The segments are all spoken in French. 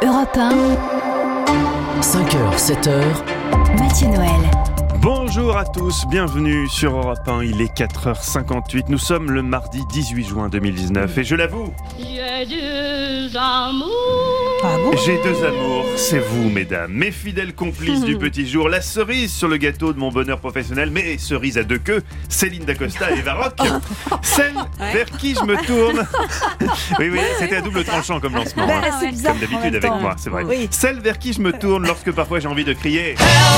Europe 1, 5h, 7h, Mathieu Noël. Bonjour à tous, bienvenue sur Europe 1, il est 4h58, nous sommes le mardi 18 juin 2019 et je l'avoue, J'ai deux amours. j'ai deux amours, c'est vous mesdames, mes fidèles complices du petit jour, la cerise sur le gâteau de mon bonheur professionnel, mais cerise à deux queues, Céline Dacosta et Eva Rock, celle vers qui je me tourne. Oui, c'était à double tranchant comme lancement, hein. C'est bizarre. Comme d'habitude avec moi, c'est vrai. Oui. Celle vers qui je me tourne lorsque parfois j'ai envie de crier.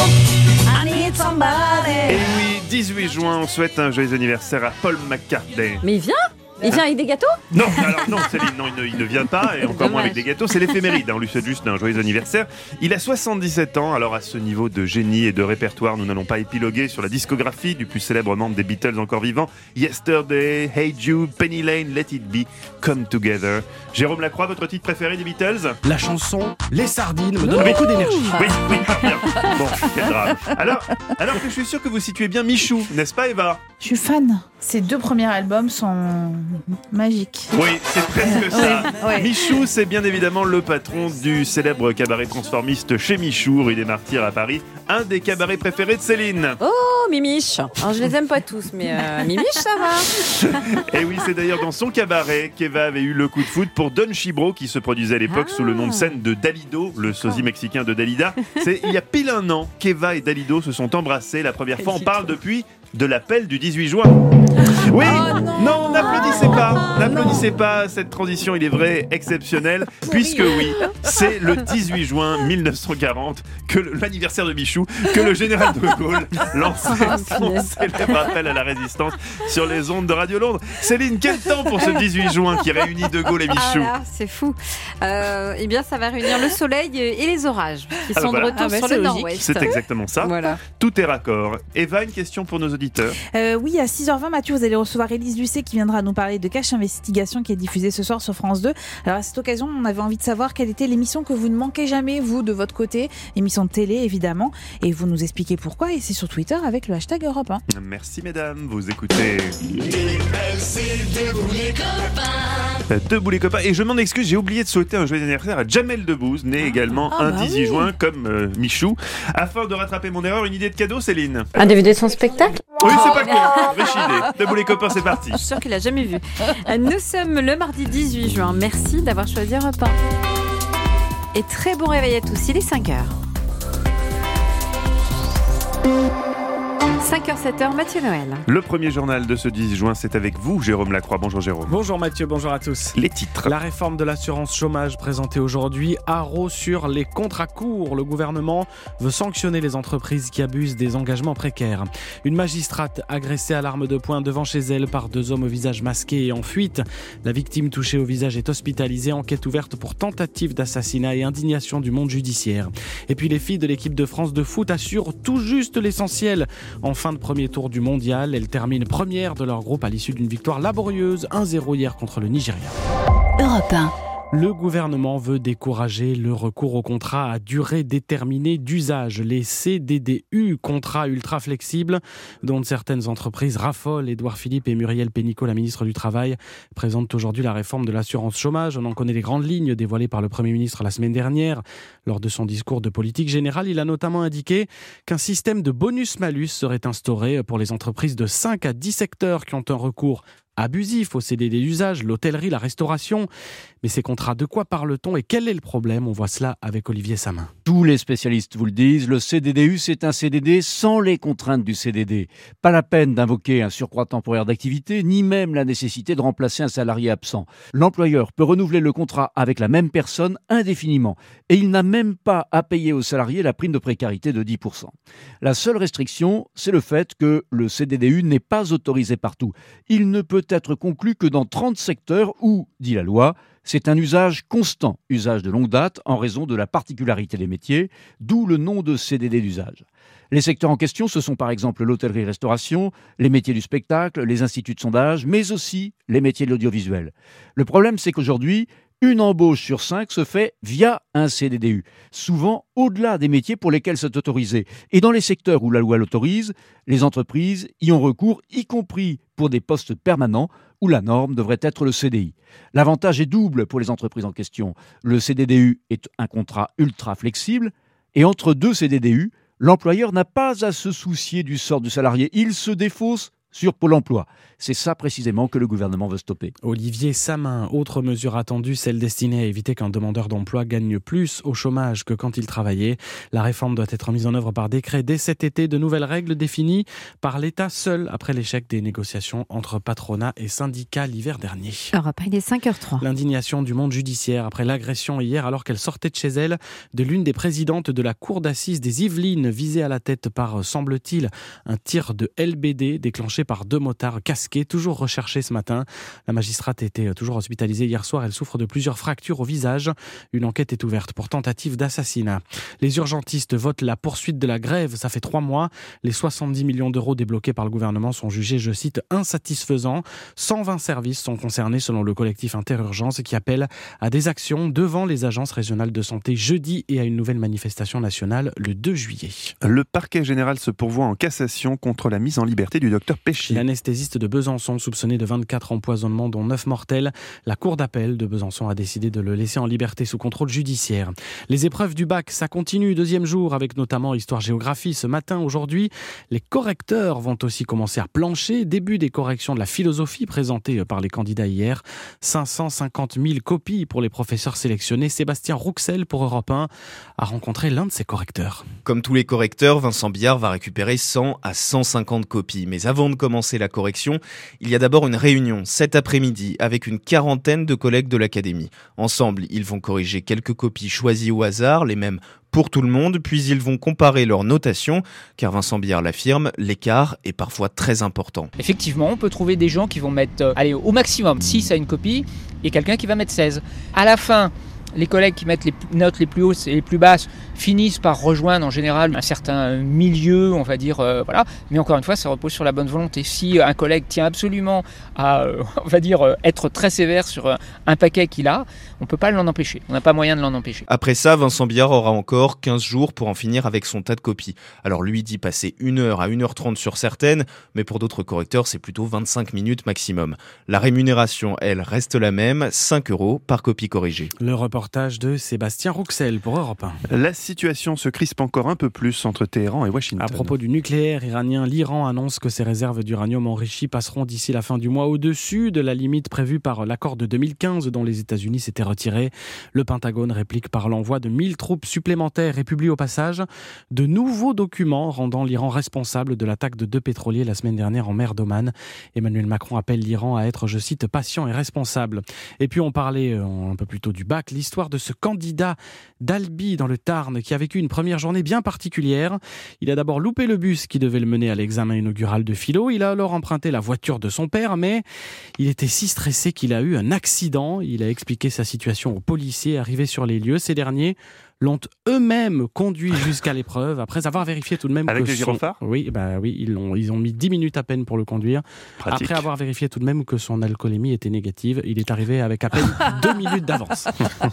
I need somebody. Et oui, 18 juin, on souhaite un joyeux anniversaire à Paul McCartney. Mais il vient avec des gâteaux? Non, alors non, Céline, non, il ne vient pas, et encore moins avec des gâteaux, c'est l'éphéméride, on lui souhaite juste un joyeux anniversaire. Il a 77 ans, alors à ce niveau de génie et de répertoire, nous n'allons pas épiloguer sur la discographie du plus célèbre membre des Beatles encore vivant, Yesterday, Hey Jude, Penny Lane, Let It Be, Come Together. Jérôme Lacroix, votre titre préféré des Beatles? la chanson Les Sardines me donne beaucoup d'énergie. Oui, bien. Bon, quel drame. Alors que je suis sûr que vous situez bien Michou, n'est-ce pas Eva? Je suis fan. Ces deux premiers albums sont magiques. Oui, c'est presque ça. Ouais. Michou, c'est bien évidemment le patron du célèbre cabaret transformiste chez Michou, rue des Martyrs à Paris. Un des cabarets préférés de Céline. Oh, Mimiche. Alors, je les aime pas tous, mais Mimiche, ça va. Et oui, c'est d'ailleurs dans son cabaret qu'Eva avait eu le coup de foudre pour Don Chibro, qui se produisait à l'époque sous le nom de scène de Dalido, le sosie mexicain de Dalida. C'est il y a pile un an qu'Eva et Dalido se sont embrassés. La première fois, on parle depuis de l'appel du 18 juin. Oui, non, n'applaudissez pas, cette transition, il est vrai, exceptionnelle, puisque oui, c'est le 18 juin 1940, l'anniversaire de Michou, que le général de Gaulle lançait son célèbre appel à la résistance sur les ondes de Radio Londres. Céline, quel temps pour ce 18 juin qui réunit de Gaulle et Michou? Ah là, c'est fou. Eh bien, ça va réunir le soleil et les orages, qui sont de retour sur le nord-ouest. C'est exactement ça. Voilà. Tout est raccord. Eva, une question pour nos auditeurs. Oui, à 6h20, Mathieu, vous allez recevoir Élise Lucet qui viendra nous parler de Cache Investigation qui est diffusée ce soir sur France 2. Alors à cette occasion, on avait envie de savoir quelle était l'émission que vous ne manquez jamais, vous, de votre côté. Émission de télé, évidemment. Et vous nous expliquez pourquoi. Et c'est sur Twitter avec le hashtag Europe 1. Merci mesdames, vous écoutez Debout les copains. Et je m'en excuse, j'ai oublié de souhaiter un joyeux anniversaire à Jamel Debbouze, né également un 18 juin comme Michou. Afin de rattraper mon erreur, une idée de cadeau, Céline? Un DVD de son spectacle? Oui, c'est pas con, riche idée. Debout les copains, c'est parti. Je suis sûre qu'il a jamais vu. Nous sommes le mardi 18 juin. Merci d'avoir choisi Europe 1. Et très bon réveil à tous. Il est 5h. 5h, 7h, Mathieu Noël. Le premier journal de ce 10 juin, c'est avec vous, Jérôme Lacroix. Bonjour Jérôme. Bonjour Mathieu, bonjour à tous. Les titres. La réforme de l'assurance chômage présentée aujourd'hui, haro sur les contrats courts. Le gouvernement veut sanctionner les entreprises qui abusent des engagements précaires. Une magistrate agressée à l'arme de poing devant chez elle par deux hommes au visage masqué et en fuite. La victime touchée au visage est hospitalisée. Enquête ouverte pour tentative d'assassinat et indignation du monde judiciaire. Et puis les filles de l'équipe de France de foot assurent tout juste l'essentiel. En fin de premier tour du mondial, elles terminent première de leur groupe à l'issue d'une victoire laborieuse 1-0 hier contre le Nigeria. Europe 1. Le gouvernement veut décourager le recours aux contrats à durée déterminée d'usage, les CDDU, contrats ultra flexibles, dont certaines entreprises raffolent. Édouard Philippe et Muriel Pénicaud, la ministre du Travail, présentent aujourd'hui la réforme de l'assurance chômage. On en connaît les grandes lignes dévoilées par le Premier ministre la semaine dernière. Lors de son discours de politique générale, il a notamment indiqué qu'un système de bonus-malus serait instauré pour les entreprises de 5 à 10 secteurs qui ont un recours abusif au CDD d'usage, l'hôtellerie, la restauration. Mais ces contrats, de quoi parle-t-on et quel est le problème? On voit cela avec Olivier Samin. Tous les spécialistes vous le disent, le CDDU, c'est un CDD sans les contraintes du CDD. Pas la peine d'invoquer un surcroît temporaire d'activité, ni même la nécessité de remplacer un salarié absent. L'employeur peut renouveler le contrat avec la même personne indéfiniment. Et il n'a même pas à payer au salarié la prime de précarité de 10%. La seule restriction, c'est le fait que le CDDU n'est pas autorisé partout. Il ne peut être conclu que dans 30 secteurs où, dit la loi, c'est un usage constant, usage de longue date en raison de la particularité des métiers, d'où le nom de CDD d'usage. Les secteurs en question, ce sont par exemple l'hôtellerie-restauration, les métiers du spectacle, les instituts de sondage, mais aussi les métiers de l'audiovisuel. Le problème, c'est qu'aujourd'hui, une embauche sur 5 se fait via un CDDU, souvent au-delà des métiers pour lesquels c'est autorisé. Et dans les secteurs où la loi l'autorise, les entreprises y ont recours, y compris pour des postes permanents où la norme devrait être le CDI. L'avantage est double pour les entreprises en question. Le CDDU est un contrat ultra flexible et entre deux CDDU, l'employeur n'a pas à se soucier du sort du salarié. Il se défausse sur Pôle emploi. C'est ça précisément que le gouvernement veut stopper. Olivier Samin, autre mesure attendue, celle destinée à éviter qu'un demandeur d'emploi gagne plus au chômage que quand il travaillait. La réforme doit être mise en œuvre par décret dès cet été. De nouvelles règles définies par l'État seul après l'échec des négociations entre patronat et syndicats l'hiver dernier. Europe 1, il est 5h03. L'indignation du monde judiciaire après l'agression hier alors qu'elle sortait de chez elle de l'une des présidentes de la cour d'assises des Yvelines, visée à la tête par, semble-t-il, un tir de LBD déclenché par 2 motards casqués, toujours recherchés ce matin. La magistrate était toujours hospitalisée hier soir. Elle souffre de plusieurs fractures au visage. Une enquête est ouverte pour tentative d'assassinat. Les urgentistes votent la poursuite de la grève. Ça fait 3 mois. Les 70 millions d'euros débloqués par le gouvernement sont jugés, je cite, insatisfaisants. 120 services sont concernés selon le collectif Interurgence qui appelle à des actions devant les agences régionales de santé jeudi et à une nouvelle manifestation nationale le 2 juillet. Le parquet général se pourvoit en cassation contre la mise en liberté du docteur Péchier. L'anesthésiste de Besançon, soupçonné de 24 empoisonnements dont 9 mortels, la cour d'appel de Besançon a décidé de le laisser en liberté sous contrôle judiciaire. Les épreuves du bac, ça continue, 2e jour avec notamment histoire-géographie ce matin. Aujourd'hui, les correcteurs vont aussi commencer à plancher. Début des corrections de la philosophie présentées par les candidats hier. 550 000 copies pour les professeurs sélectionnés. Sébastien Rouxel pour Europe 1 a rencontré l'un de ses correcteurs. Comme tous les correcteurs, Vincent Biard va récupérer 100 à 150 copies. Mais avant de commencer la correction, il y a d'abord une réunion cet après-midi avec une quarantaine de collègues de l'académie. Ensemble, ils vont corriger quelques copies choisies au hasard, les mêmes pour tout le monde, puis ils vont comparer leurs notations, car Vincent Biard l'affirme, l'écart est parfois très important. Effectivement, on peut trouver des gens qui vont mettre au maximum 6 à une copie et quelqu'un qui va mettre 16. À la fin, les collègues qui mettent les notes les plus hautes et les plus basses finissent par rejoindre en général un certain milieu, on va dire, voilà. Mais encore une fois, ça repose sur la bonne volonté. Si un collègue tient absolument à, on va dire, être très sévère sur un paquet qu'il a, on ne peut pas l'en empêcher. On n'a pas moyen de l'en empêcher. Après ça, Vincent Biard aura encore 15 jours pour en finir avec son tas de copies. Alors lui dit passer 1 heure à 1h30 sur certaines, mais pour d'autres correcteurs, c'est plutôt 25 minutes maximum. La rémunération, elle, reste la même, 5 € par copie corrigée. Le reportage de Sébastien Rouxel pour Europe 1. La situation se crispe encore un peu plus entre Téhéran et Washington. À propos du nucléaire iranien, l'Iran annonce que ses réserves d'uranium enrichi passeront d'ici la fin du mois au-dessus de la limite prévue par l'accord de 2015 dont les États-Unis s'étaient retirés. Le Pentagone réplique par l'envoi de 1000 troupes supplémentaires et publie au passage de nouveaux documents rendant l'Iran responsable de l'attaque de 2 pétroliers la semaine dernière en mer d'Oman. Emmanuel Macron appelle l'Iran à être, je cite, patient et responsable. Et puis on parlait un peu plus tôt du bac, l'histoire de ce candidat d'Albi dans le Tarn qui a vécu une première journée bien particulière. Il a d'abord loupé le bus qui devait le mener à l'examen inaugural de philo. Il a alors emprunté la voiture de son père, mais il était si stressé qu'il a eu un accident. Il a expliqué sa situation aux policiers arrivés sur les lieux. Ces derniers l'ont eux-mêmes conduit jusqu'à l'épreuve après avoir vérifié tout de même avec les gyrophares. Oui, ils ont mis 10 minutes à peine pour le conduire. Pratique. Après avoir vérifié tout de même que son alcoolémie était négative, il est arrivé avec à peine 2 minutes d'avance.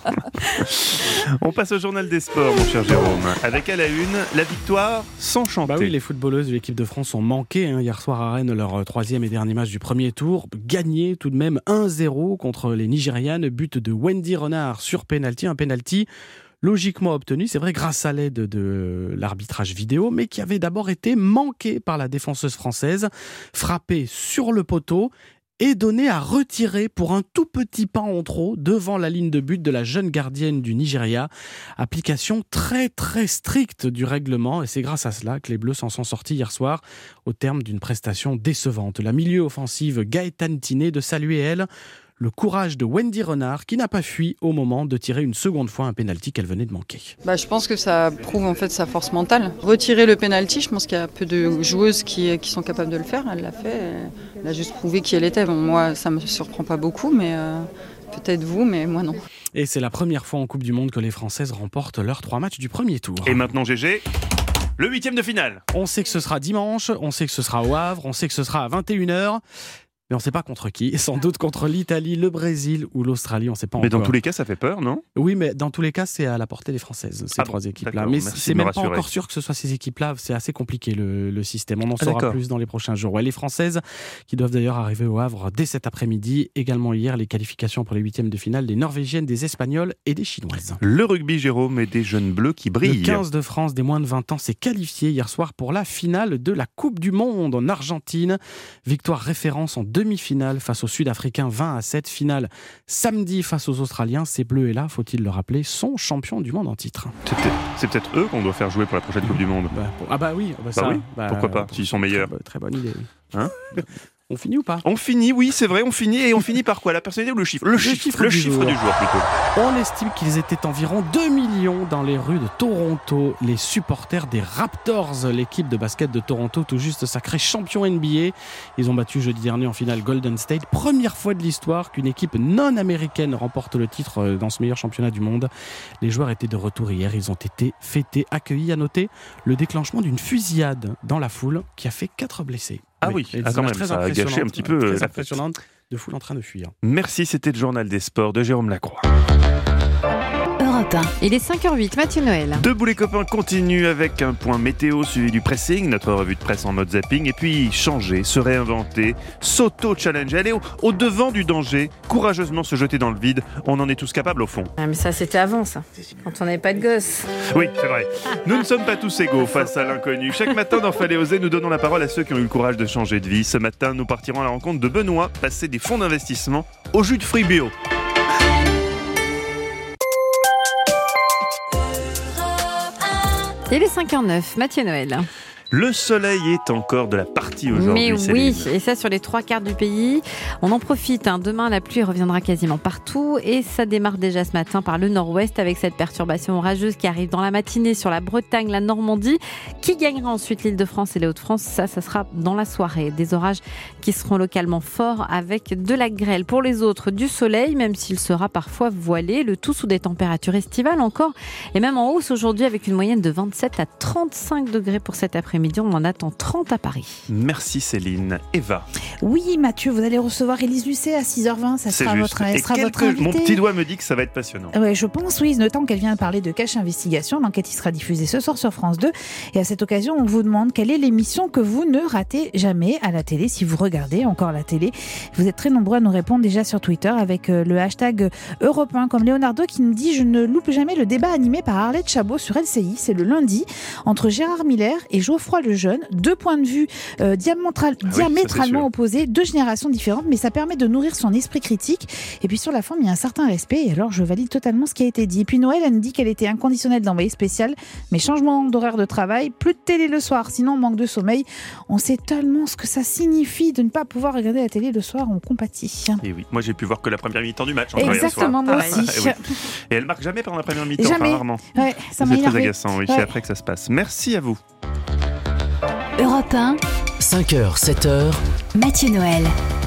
On passe au journal des sports, mon cher Jérôme. Avec à la une, la victoire sans chanter. Oui, les footballeuses de l'équipe de France ont manqué hier soir à Rennes leur 3e et dernier match du premier tour. Gagné tout de même 1-0 contre les Nigérianes. But de Wendy Renard sur pénalty, un pénalty logiquement obtenu, c'est vrai, grâce à l'aide de l'arbitrage vidéo, mais qui avait d'abord été manqué par la défenseuse française, frappé sur le poteau et donné à retirer pour un tout petit pas en trop devant la ligne de but de la jeune gardienne du Nigeria. Application très très stricte du règlement, et c'est grâce à cela que les Bleus s'en sont sortis hier soir au terme d'une prestation décevante. La milieu offensive Gaëtane Tiné de saluer, elle, le courage de Wendy Renard qui n'a pas fui au moment de tirer une seconde fois un pénalty qu'elle venait de manquer. Je pense que ça prouve en fait sa force mentale. Retirer le pénalty, je pense qu'il y a peu de joueuses qui sont capables de le faire. Elle l'a fait, elle a juste prouvé qui elle était. Bon, moi, ça me surprend pas beaucoup, mais peut-être vous, mais moi non. Et c'est la première fois en Coupe du Monde que les Françaises remportent leurs 3 matchs du premier tour. Et maintenant, GG, le 8e de finale. On sait que ce sera dimanche, on sait que ce sera au Havre, on sait que ce sera à 21h. mais on ne sait pas contre qui. Sans doute contre l'Italie, le Brésil ou l'Australie, on ne sait pas Mais encore. dans tous les cas, ça fait peur, non ? Oui, mais dans tous les cas, c'est à la portée des Françaises, ces trois équipes-là. Mais c'est même pas encore sûr que ce soit ces équipes-là. C'est assez compliqué le système. On en saura plus dans les prochains jours. Ouais, les Françaises qui doivent d'ailleurs arriver au Havre dès cet après-midi. Également hier, les qualifications pour les huitièmes de finale des Norvégiennes, des Espagnoles et des Chinoises. Le rugby, Jérôme, et des jeunes bleus qui brillent. Le 15 de France des moins de 20 ans s'est qualifié hier soir pour la finale de la Coupe du Monde en Argentine. Victoire référence en demi-finale face aux Sud-Africains 20-7. Finale samedi face aux Australiens. Ces Bleus, et là, faut-il le rappeler, sont champions du monde en titre. C'est peut-être eux qu'on doit faire jouer pour la prochaine Coupe du Monde. Pourquoi pas, s'ils sont meilleurs. Très bonne idée. Hein On finit ou pas ? On finit, oui, c'est vrai, on finit. Et on finit par quoi ? La personnalité ou le chiffre ? Le chiffre du jour, plutôt. On estime qu'ils étaient environ 2 millions dans les rues de Toronto. Les supporters des Raptors, l'équipe de basket de Toronto, tout juste sacrée champion NBA. Ils ont battu jeudi dernier en finale Golden State. Première fois de l'histoire qu'une équipe non américaine remporte le titre dans ce meilleur championnat du monde. Les joueurs étaient de retour hier. Ils ont été fêtés, accueillis. À noter le déclenchement d'une fusillade dans la foule qui a fait 4 blessés. Ah oui, quand même, ça a gâché un petit peu très impressionnante de foule en train de fuir. Merci, c'était le journal des sports de Jérôme Lacroix. Europe 1. Il est 5h08, Mathieu Noël. Debout les copains continue avec un point météo suivi du pressing, notre revue de presse en mode zapping, et puis changer, se réinventer, s'auto-challenger, aller au devant du danger, courageusement se jeter dans le vide. On en est tous capables au fond. Ah, mais ça, c'était avant, ça. Quand on n'avait pas de gosse. Oui, c'est vrai. Nous ne sommes pas tous égaux face à l'inconnu. Chaque matin dans Fallait oser, nous donnons la parole à ceux qui ont eu le courage de changer de vie. Ce matin, nous partirons à la rencontre de Benoît, passer des fonds d'investissement au jus de fruits bio. Il est 5h09, Mathieu Noël. Le soleil est encore de la partie aujourd'hui. Mais oui, Céline. et ça sur les 3/4 du pays. On en profite. Demain, la pluie reviendra quasiment partout. Et ça démarre déjà ce matin par le nord-ouest avec cette perturbation orageuse qui arrive dans la matinée sur la Bretagne, la Normandie. Qui gagnera ensuite l'Île-de-France et les Hauts-de-France ? Ça sera dans la soirée. Des orages qui seront localement forts avec de la grêle. Pour les autres, du soleil, même s'il sera parfois voilé. Le tout sous des températures estivales encore. Et même en hausse aujourd'hui avec une moyenne de 27 à 35 degrés pour cet après-midi. On en attend 30 à Paris. Merci Céline. Eva. Oui Mathieu, vous allez recevoir Élise Lucet à 6h20. Ça sera votre invitée. Mon petit doigt me dit que ça va être passionnant. Ouais, je pense, oui, notant qu'elle vient de parler de Cache Investigation. L'enquête y sera diffusée ce soir sur France 2. Et à cette occasion, on vous demande quelle est l'émission que vous ne ratez jamais à la télé. Si vous regardez encore la télé, vous êtes très nombreux à nous répondre déjà sur Twitter avec le hashtag Europe 1, comme Leonardo qui nous dit « Je ne loupe jamais le débat animé par Arlette Chabot sur LCI. C'est le lundi entre Gérard Miller et Geoffroy Lejeune. Deux points de vue diamétralement opposés, deux générations différentes, mais ça permet de nourrir son esprit critique. Et puis sur la forme, il y a un certain respect. Et alors, je valide totalement ce qui a été dit. Et puis Noël, elle nous dit qu'elle était inconditionnelle d'envoyer spécial, mais changement d'horaire de travail, plus de télé le soir, sinon on manque de sommeil. On sait tellement ce que ça signifie de ne pas pouvoir regarder la télé le soir, on compatit. Et oui, moi j'ai pu voir que la première mi-temps du match. Exactement, moi aussi. Et, oui. Et elle marque jamais pendant la première mi-temps, jamais. Enfin, rarement. Ouais, ça m'a c'est énervé. très agaçant, oui, Ouais. c'est après que ça se passe. Merci à vous. Europe 1, 5h, 7h, Mathieu Noël.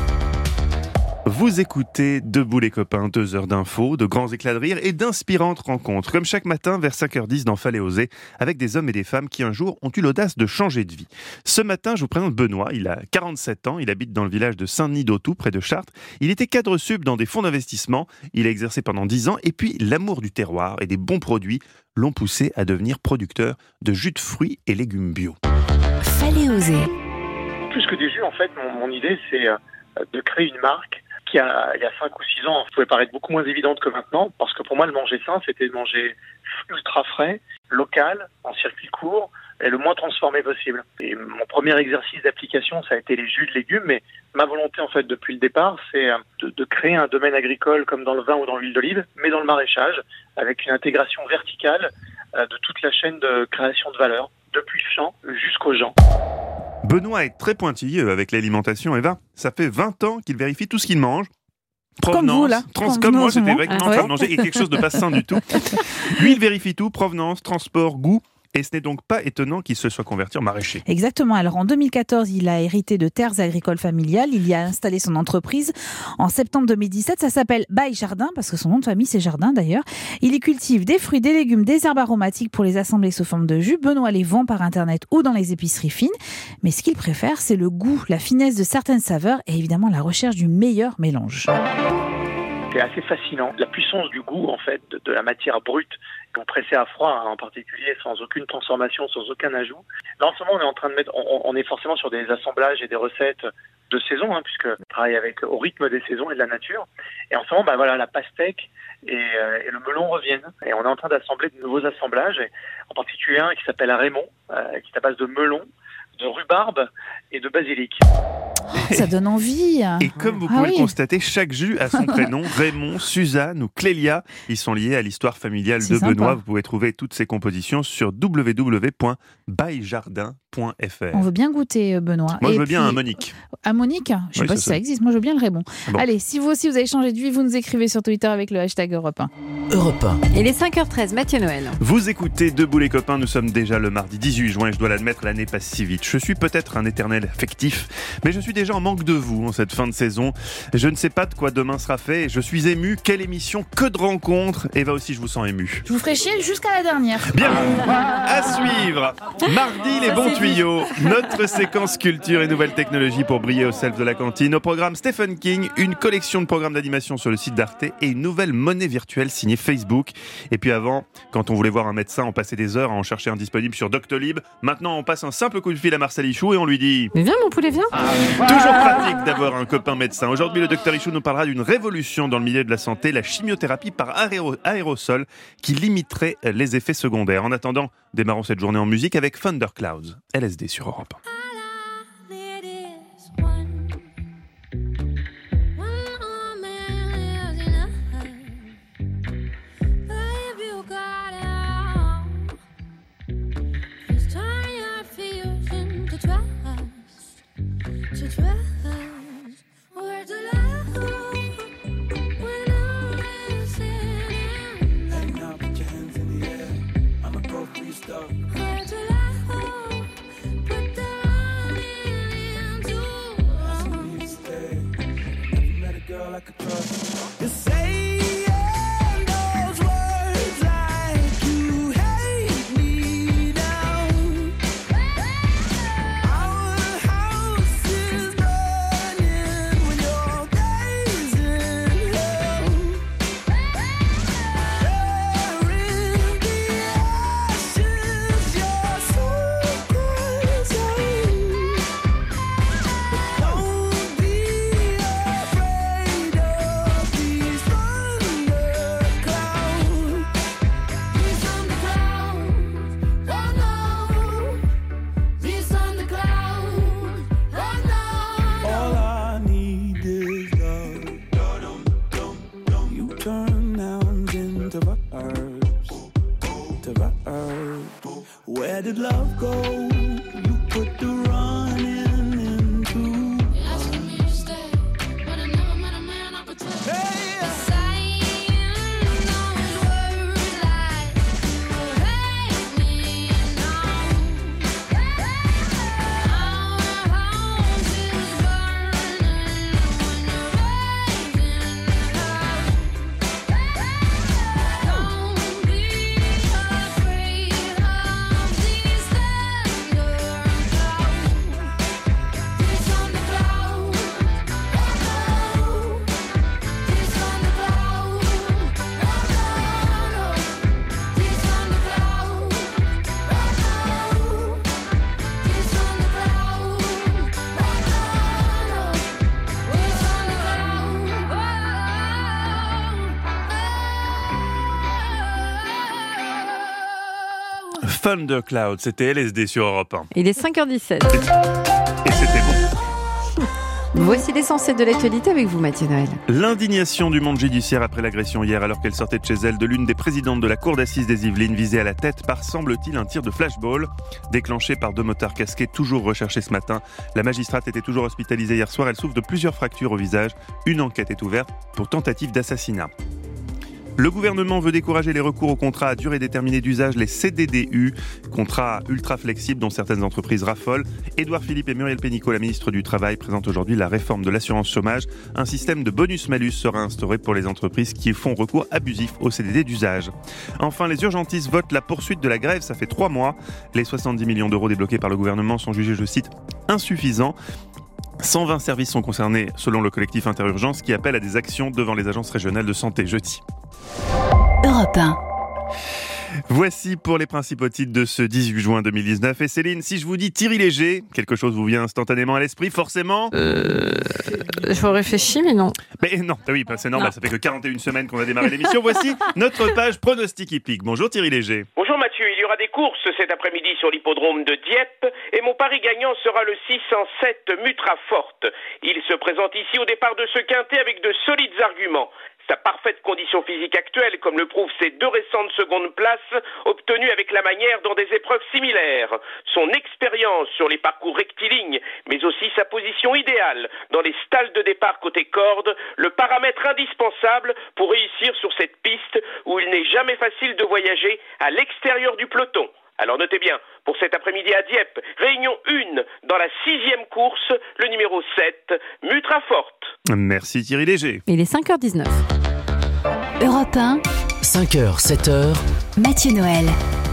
Vous écoutez Debout les copains, 2 heures d'infos, de grands éclats de rire et d'inspirantes rencontres, comme chaque matin vers 5h10 dans Fallait oser, avec des hommes et des femmes qui un jour ont eu l'audace de changer de vie. Ce matin, je vous présente Benoît, il a 47 ans, il habite dans le village de Saint-Denis-d'Autoux, près de Chartres. Il était cadre sub dans des fonds d'investissement, il a exercé pendant 10 ans, et puis l'amour du terroir et des bons produits l'ont poussé à devenir producteur de jus de fruits et légumes bio. Fallait oser. Plus que des jus, en fait, mon idée, c'est de créer une marque qui, il y a 5 ou 6 ans, pouvait paraître beaucoup moins évidente que maintenant, parce que pour moi, le manger sain, c'était de manger ultra frais, local, en circuit court, et le moins transformé possible. Et mon premier exercice d'application, ça a été les jus de légumes, mais ma volonté, en fait, depuis le départ, c'est de créer un domaine agricole comme dans le vin ou dans l'huile d'olive, mais dans le maraîchage, avec une intégration verticale de toute la chaîne de création de valeur, depuis le champ jusqu'aux gens. Benoît est très pointilleux avec l'alimentation, Eva. Ça fait 20 ans qu'il vérifie tout ce qu'il mange. Comme vous, là. Comme moi, j'étais vraiment en train de manger et quelque chose de pas sain du tout. Lui, il vérifie tout, provenance, transport, goût. et ce n'est donc pas étonnant qu'il se soit converti en maraîcher. Exactement. Alors en 2014, il a hérité de terres agricoles familiales. Il y a installé son entreprise. En septembre 2017, ça s'appelle Bail Jardin, parce que son nom de famille, c'est Jardin d'ailleurs. Il y cultive des fruits, des légumes, des herbes aromatiques pour les assembler sous forme de jus. Benoît les vend par Internet ou dans les épiceries fines. Mais ce qu'il préfère, c'est le goût, la finesse de certaines saveurs et évidemment la recherche du meilleur mélange. C'est assez fascinant. La puissance du goût, en fait, de la matière brute, pressée à froid, en particulier, sans aucune transformation, sans aucun ajout. Là, en ce moment, on est en train de mettre, on est forcément sur des assemblages et des recettes de saison, puisque on travaille au rythme des saisons et de la nature. Et en ce moment, la pastèque et le melon reviennent. Et on est en train d'assembler de nouveaux assemblages, et en particulier un qui s'appelle Raymond, qui est à base de melon, de rhubarbe et de basilic. Ça donne envie. Et comme vous pouvez le constater, chaque jus a son prénom. Raymond, Suzanne ou Clélia. Ils sont liés à l'histoire familiale de Benoît. Vous pouvez trouver toutes ces compositions sur www.bailljardin.fr. On veut bien goûter, Benoît. Moi, je veux bien un Monique. Un Monique ? Je ne sais pas si ça existe. Moi, je veux bien le Raymond. Bon. Allez, si vous aussi, vous avez changé de vie, vous nous écrivez sur Twitter avec le hashtag Europe 1. Europe 1. Il est 5h13, Mathieu Noël. Vous écoutez Debout les copains, nous sommes déjà le mardi 18 juin et je dois l'admettre, l'année passe si vite. Je suis peut-être un éternel affectif, mais je suis déjà en manque de vous en cette fin de saison. Je ne sais pas de quoi demain sera fait et je suis ému. Quelle émission, que de rencontres. Eva aussi, je vous sens ému. Je vous ferai chier jusqu'à la dernière. Bien, à suivre. Mardi, les bons tuyaux. Notre séquence culture et nouvelles technologies pour briller au self de la cantine. Au programme Stephen King, une collection de programmes d'animation sur le site d'Arte et une nouvelle monnaie virtuelle signée Facebook. Et puis avant, quand on voulait voir un médecin, on passait des heures à en chercher un disponible sur Doctolib. Maintenant, on passe un simple coup de fil à Marcel Ichou et on lui dit: mais viens mon poulet, viens. Toujours pratique d'avoir un copain médecin. Aujourd'hui, le docteur Ichou nous parlera d'une révolution dans le milieu de la santé, la chimiothérapie par aérosol qui limiterait les effets secondaires. En attendant, démarrons cette journée en musique avec Thunderclouds, LSD sur Europe 1. Where did love go? You put the running into. Asking me to stay, but I never met a man I could tell. Hey! Saying all his words like you hate me now. Our house is burning when you're raising hell. Don't be afraid of these thunder clouds. This on the cloud. This on the cloud. This on the cloud. This on the Thundercloud, c'était LSD sur Europe 1. Il est 5h17. Et c'était bon. Voici l'essentiel de l'actualité avec vous, Mathieu Noël. L'indignation du monde judiciaire après l'agression hier, alors qu'elle sortait de chez elle, de l'une des présidentes de la cour d'assises des Yvelines, visée à la tête par, semble-t-il, un tir de flashball déclenché par 2 motards casqués, toujours recherchés ce matin. La magistrate était toujours hospitalisée hier soir. Elle souffre de plusieurs fractures au visage. Une enquête est ouverte pour tentative d'assassinat. Le gouvernement veut décourager les recours aux contrats à durée déterminée d'usage, les CDDU, contrats ultra flexibles dont certaines entreprises raffolent. Édouard Philippe et Muriel Pénicaud, la ministre du Travail, présentent aujourd'hui la réforme de l'assurance chômage. Un système de bonus-malus sera instauré pour les entreprises qui font recours abusif aux CDD d'usage. Enfin, les urgentistes votent la poursuite de la grève, ça fait 3 mois. Les 70 millions d'euros débloqués par le gouvernement sont jugés, je cite, insuffisants. 120 services sont concernés selon le collectif Interurgence qui appelle à des actions devant les agences régionales de santé jeudi. Europe 1. Voici pour les principaux titres de ce 18 juin 2019. Et Céline, si je vous dis Thierry Léger, quelque chose vous vient instantanément à l'esprit, forcément Je réfléchis, mais non. Mais non, oui, c'est normal, ça fait que 41 semaines qu'on a démarré l'émission. Voici notre page pronostic hippique. Bonjour Thierry Léger. Bonjour Mathieu, il y aura des courses cet après-midi sur l'hippodrome de Dieppe et mon pari gagnant sera le 607 Mutraforte. Il se présente ici au départ de ce quintet avec de solides arguments. Sa parfaite condition physique actuelle, comme le prouvent ses 2 récentes secondes places, obtenues avec la manière dans des épreuves similaires. Son expérience sur les parcours rectilignes, mais aussi sa position idéale dans les stalles de départ côté corde, le paramètre indispensable pour réussir sur cette piste où il n'est jamais facile de voyager à l'extérieur du peloton. Alors notez bien, pour cet après-midi à Dieppe, réunion 1 dans la 6e course, le numéro 7, Mutraforte. Merci Thierry Léger. Il est 5h19. Europe 1, 5h, 7h, Mathieu Noël.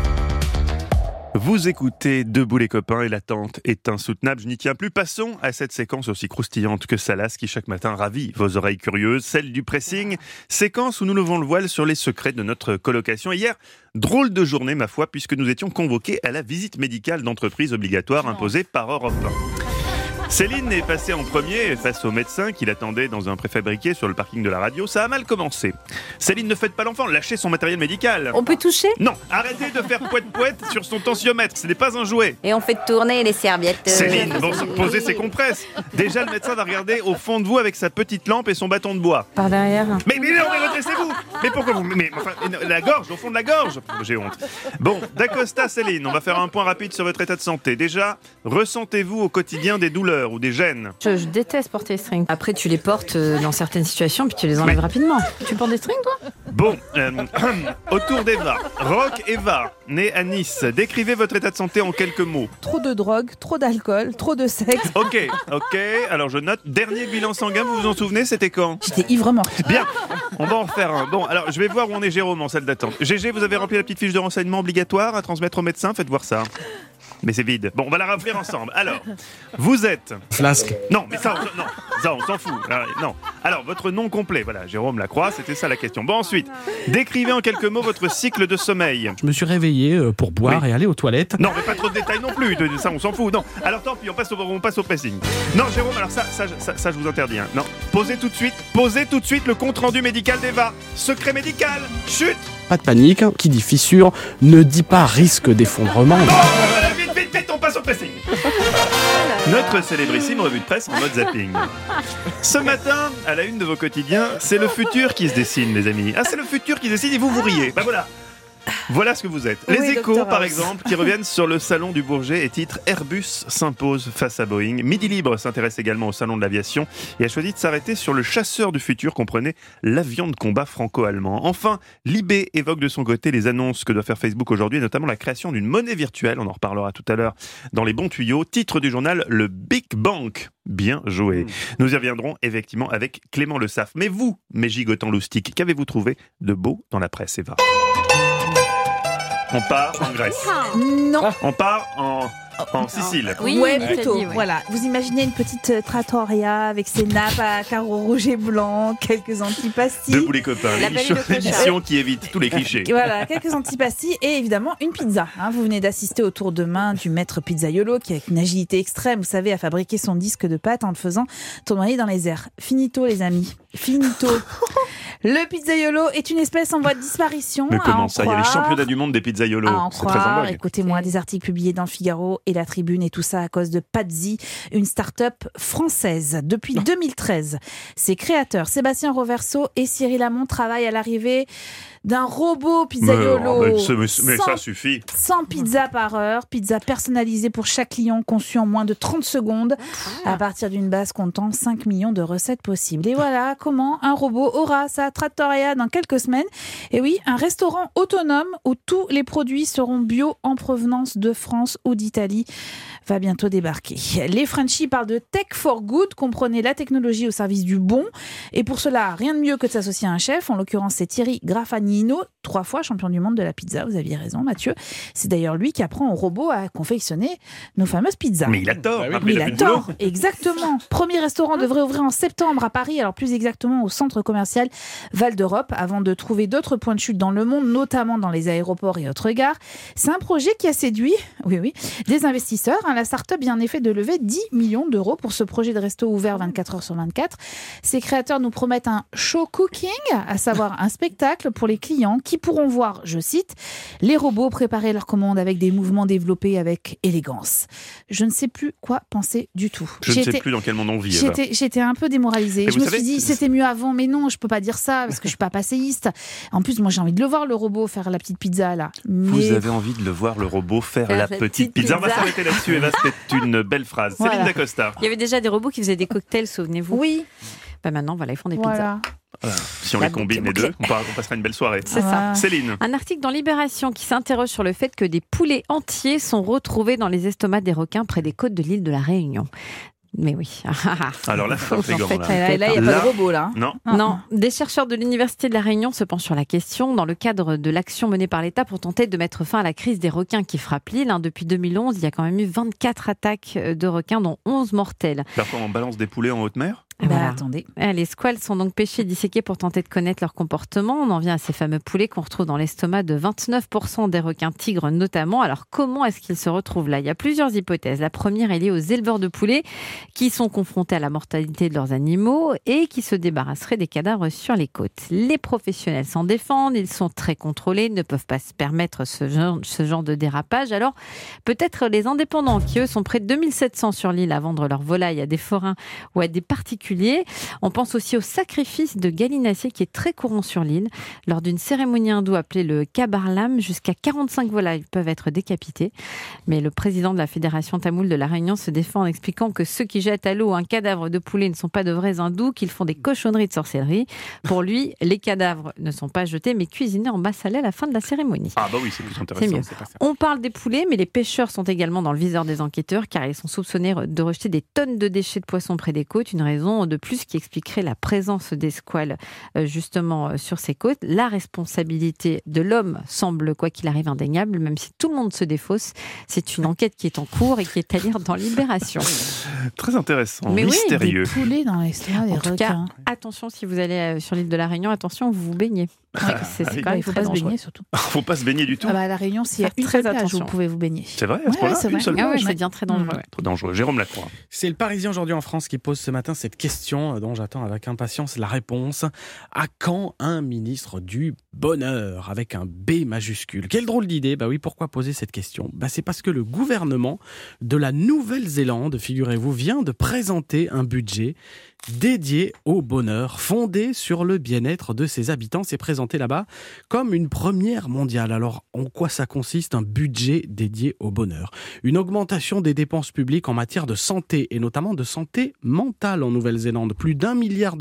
Vous écoutez Debout les copains et l'attente est insoutenable. Je n'y tiens plus. Passons à cette séquence aussi croustillante que salace qui chaque matin ravit vos oreilles curieuses, celle du pressing. Séquence où nous levons le voile sur les secrets de notre colocation. Hier, drôle de journée ma foi puisque nous étions convoqués à la visite médicale d'entreprise obligatoire imposée par Europe 1. Céline est passée en premier face au médecin qui l'attendait dans un préfabriqué sur le parking de la radio. Ça a mal commencé. Céline, ne faites pas l'enfant, lâchez son matériel médical. On peut toucher ? Non, arrêtez de faire poète-poète sur son tensiomètre, ce n'est pas un jouet. Et on fait tourner les serviettes. Céline, bon, posez ses compresses. Déjà, le médecin va regarder au fond de vous avec sa petite lampe et son bâton de bois. Par derrière. Mais non, mais redressez-vous. Mais pourquoi vous... enfin, la gorge, au fond de la gorge. J'ai honte. Bon, d'Acosta, Céline, on va faire un point rapide sur votre état de santé. Déjà, ressentez-vous au quotidien des douleurs ou des gênes ? Je déteste porter les strings. Après, tu les portes dans certaines situations, puis tu les enlèves rapidement. Tu portes des strings, toi ? Bon, autour d'Eva. Rock Eva, née à Nice. Décrivez votre état de santé en quelques mots. Trop de drogue, trop d'alcool, trop de sexe. Ok, alors je note. Dernier bilan sanguin, vous vous en souvenez, c'était quand ? J'étais ivre morte. Bien, on va en refaire un. Bon, alors je vais voir où on est Jérôme en salle d'attente. GG, vous avez rempli la petite fiche de renseignement obligatoire à transmettre au médecin, faites voir ça. Mais c'est vide. Bon, on va la remplir ensemble. Alors, vous êtes... Flasque. Non, mais ça, on s'en fout. Non. Alors, votre nom complet. Voilà, Jérôme Lacroix, c'était ça la question. Bon, ensuite, décrivez en quelques mots votre cycle de sommeil. Je me suis réveillé pour boire et aller aux toilettes. Non, mais pas trop de détails non plus. De ça, on s'en fout. Non. Alors, tant pis, on passe au pressing. Non, Jérôme, alors ça, je vous interdis. Hein. Non. Posez tout de suite le compte-rendu médical d'Eva. Secret médical. Chut. Pas de panique. Qui dit fissure ne dit pas risque d'effondrement. Vite, on passe au pressing. Notre célébrissime revue de presse en mode zapping. Ce matin, à la une de vos quotidiens, c'est le futur qui se dessine, les amis. Ah, c'est le futur qui se dessine et vous riez. Bah voilà. Voilà ce que vous êtes. Les Oui, Échos, Dr. par House. exemple, qui reviennent sur le salon du Bourget et titre Airbus s'impose face à Boeing. Midi Libre s'intéresse également au salon de l'aviation et a choisi de s'arrêter sur le chasseur du futur, comprenait l'avion de combat franco-allemand. Enfin, Libé évoque de son côté les annonces que doit faire Facebook aujourd'hui, et notamment la création d'une monnaie virtuelle. On en reparlera tout à l'heure dans les bons tuyaux. Titre du journal, le Big Bank. Bien joué. Nous y reviendrons effectivement avec Clément Le Saff. Mais vous, mes gigotants loustiques, qu'avez-vous trouvé de beau dans la presse, Eva ? On part en Grèce. Non. On part en Sicile. Oui, plutôt. Voilà. Vous imaginez une petite trattoria avec ses nappes à carreaux rouges et blancs, quelques antipastis. Debout les copains, l'émission qui évite tous les clichés. Voilà, quelques antipastis et évidemment une pizza. Vous venez d'assister au tour de main du maître pizzaiolo qui, avec une agilité extrême, vous savez, a fabriqué son disque de pâte en le faisant tournoyer dans les airs. Finito, les amis. Finito. Le pizzaiolo est une espèce en voie de disparition. Mais comment ça ? Il y a les championnats du monde des pizzaiolos. C'est très en vogue. Écoutez-moi, des articles publiés dans le Figaro et la Tribune, et tout ça à cause de Pazzi, une start-up française. Depuis 2013, ses créateurs, Sébastien Roverso et Cyril Hamon, travaillent à l'arrivée d'un robot pizzaiolo. Mais ça suffit. 100 pizzas par heure, pizza personnalisée pour chaque client, conçue en moins de 30 secondes, à partir d'une base comptant 5 millions de recettes possibles. Et voilà comment un robot aura sa trattoria dans quelques semaines. Et oui, un restaurant autonome où tous les produits seront bio en provenance de France ou d'Italie va bientôt débarquer. Les Frenchies parlent de Tech for Good, comprenez la technologie au service du bon. Et pour cela, rien de mieux que de s'associer à un chef. En l'occurrence, c'est Thierry Graffagnino, 3 fois champion du monde de la pizza. Vous aviez raison, Mathieu. C'est d'ailleurs lui qui apprend au robot à confectionner nos fameuses pizzas. Mais il a tort. Mais il a tort, exactement. Premier restaurant devrait ouvrir en septembre à Paris, alors plus exactement au centre commercial Val d'Europe, avant de trouver d'autres points de chute dans le monde, notamment dans les aéroports et autres gares. C'est un projet qui a séduit, des investisseurs. La start-up vient en effet de lever 10 millions d'euros pour ce projet de resto ouvert 24 heures sur 24. Ses créateurs nous promettent un show cooking, à savoir un spectacle pour les clients qui pourront voir, je cite, les robots préparer leurs commandes avec des mouvements développés avec élégance. Je ne sais plus quoi penser du tout. Je ne sais plus dans quel monde on vit. J'étais un peu démoralisée. Je me savez, suis dit, c'était mieux avant, mais non, je peux pas dire ça parce que je suis pas passéiste. En plus, moi, j'ai envie de le voir, le robot, faire la petite pizza, là. Vous avez envie de le voir, le robot, faire la petite pizza. On va s'arrêter là-dessus. Eva, c'était une belle phrase. Voilà. Céline Dacosta. Il y avait déjà des robots qui faisaient des cocktails, souvenez-vous. Oui. Maintenant, ils font des pizzas. Voilà. Si on les combine les deux, on passera une belle soirée. C'est ça. Céline. Un article dans Libération qui s'interroge sur le fait que des poulets entiers sont retrouvés dans les estomacs des requins près des côtes de l'île de la Réunion. Mais oui. Alors là, c'est intriguant. Là, il n'y a pas de robot, là. Non. Des chercheurs de l'Université de la Réunion se penchent sur la question dans le cadre de l'action menée par l'État pour tenter de mettre fin à la crise des requins qui frappe l'île. Depuis 2011, il y a quand même eu 24 attaques de requins, dont 11 mortelles. Parfois, on balance des poulets en haute mer ? Attendez. Les squales sont donc pêchés et disséqués pour tenter de connaître leur comportement. On en vient à ces fameux poulets qu'on retrouve dans l'estomac de 29% des requins tigres notamment. Alors comment est-ce qu'ils se retrouvent là ? Il y a plusieurs hypothèses. La première est liée aux éleveurs de poulets qui sont confrontés à la mortalité de leurs animaux et qui se débarrasseraient des cadavres sur les côtes. Les professionnels s'en défendent, ils sont très contrôlés, ne peuvent pas se permettre ce genre de dérapage. Alors peut-être les indépendants qui eux sont près de 2700 sur l'île à vendre leurs volailles à des forains ou à des particuliers. On pense aussi au sacrifice de gallinaciers qui est très courant sur l'île. Lors d'une cérémonie hindoue appelée le Kabarlam, jusqu'à 45 volailles peuvent être décapitées. Mais le président de la Fédération tamoule de la Réunion se défend en expliquant que ceux qui jettent à l'eau un cadavre de poulet ne sont pas de vrais hindous, qu'ils font des cochonneries de sorcellerie. Pour lui, les cadavres ne sont pas jetés mais cuisinés en bas salé à la fin de la cérémonie. Ah bah oui, c'est plus intéressant. C'est mieux. On parle des poulets, mais les pêcheurs sont également dans le viseur des enquêteurs car ils sont soupçonnés de rejeter des tonnes de déchets de poissons près des côtes. Une raison de plus qui expliquerait la présence des squales justement sur ces côtes. La responsabilité de l'homme semble, quoi qu'il arrive, indéniable, même si tout le monde se défausse. C'est une enquête qui est en cours et qui est à lire dans Libération. Très intéressant, mais mystérieux. Oui, des poulets dans l'estomac des en requins. tout cas, attention si vous allez sur l'île de la Réunion, attention, vous vous baignez. C'est quand même il ne faut très pas se dangereux. baigner surtout. Il ne faut pas se baigner du tout. À la Réunion, s'il y a une très seule plage, attention. vous pouvez vous baigner. C'est vrai, à ce point-là, une seule plage. Ça devient très dangereux. Trop dangereux. Jérôme Lacroix. C'est le Parisien aujourd'hui en France qui pose ce matin cette question dont j'attends avec impatience la réponse. À quand un ministre du bonheur avec un B majuscule ? Quelle drôle d'idée. Bah oui, pourquoi poser cette question ? C'est parce que le gouvernement de la Nouvelle-Zélande, figurez-vous, vient de présenter un budget dédié au bonheur, fondé sur le bien-être de ses habitants. C'est présenté là-bas comme une première mondiale. Alors, en quoi ça consiste, un budget dédié au bonheur ? Une augmentation des dépenses publiques en matière de santé, et notamment de santé mentale en Nouvelle-Zélande. Plus d'$1 milliard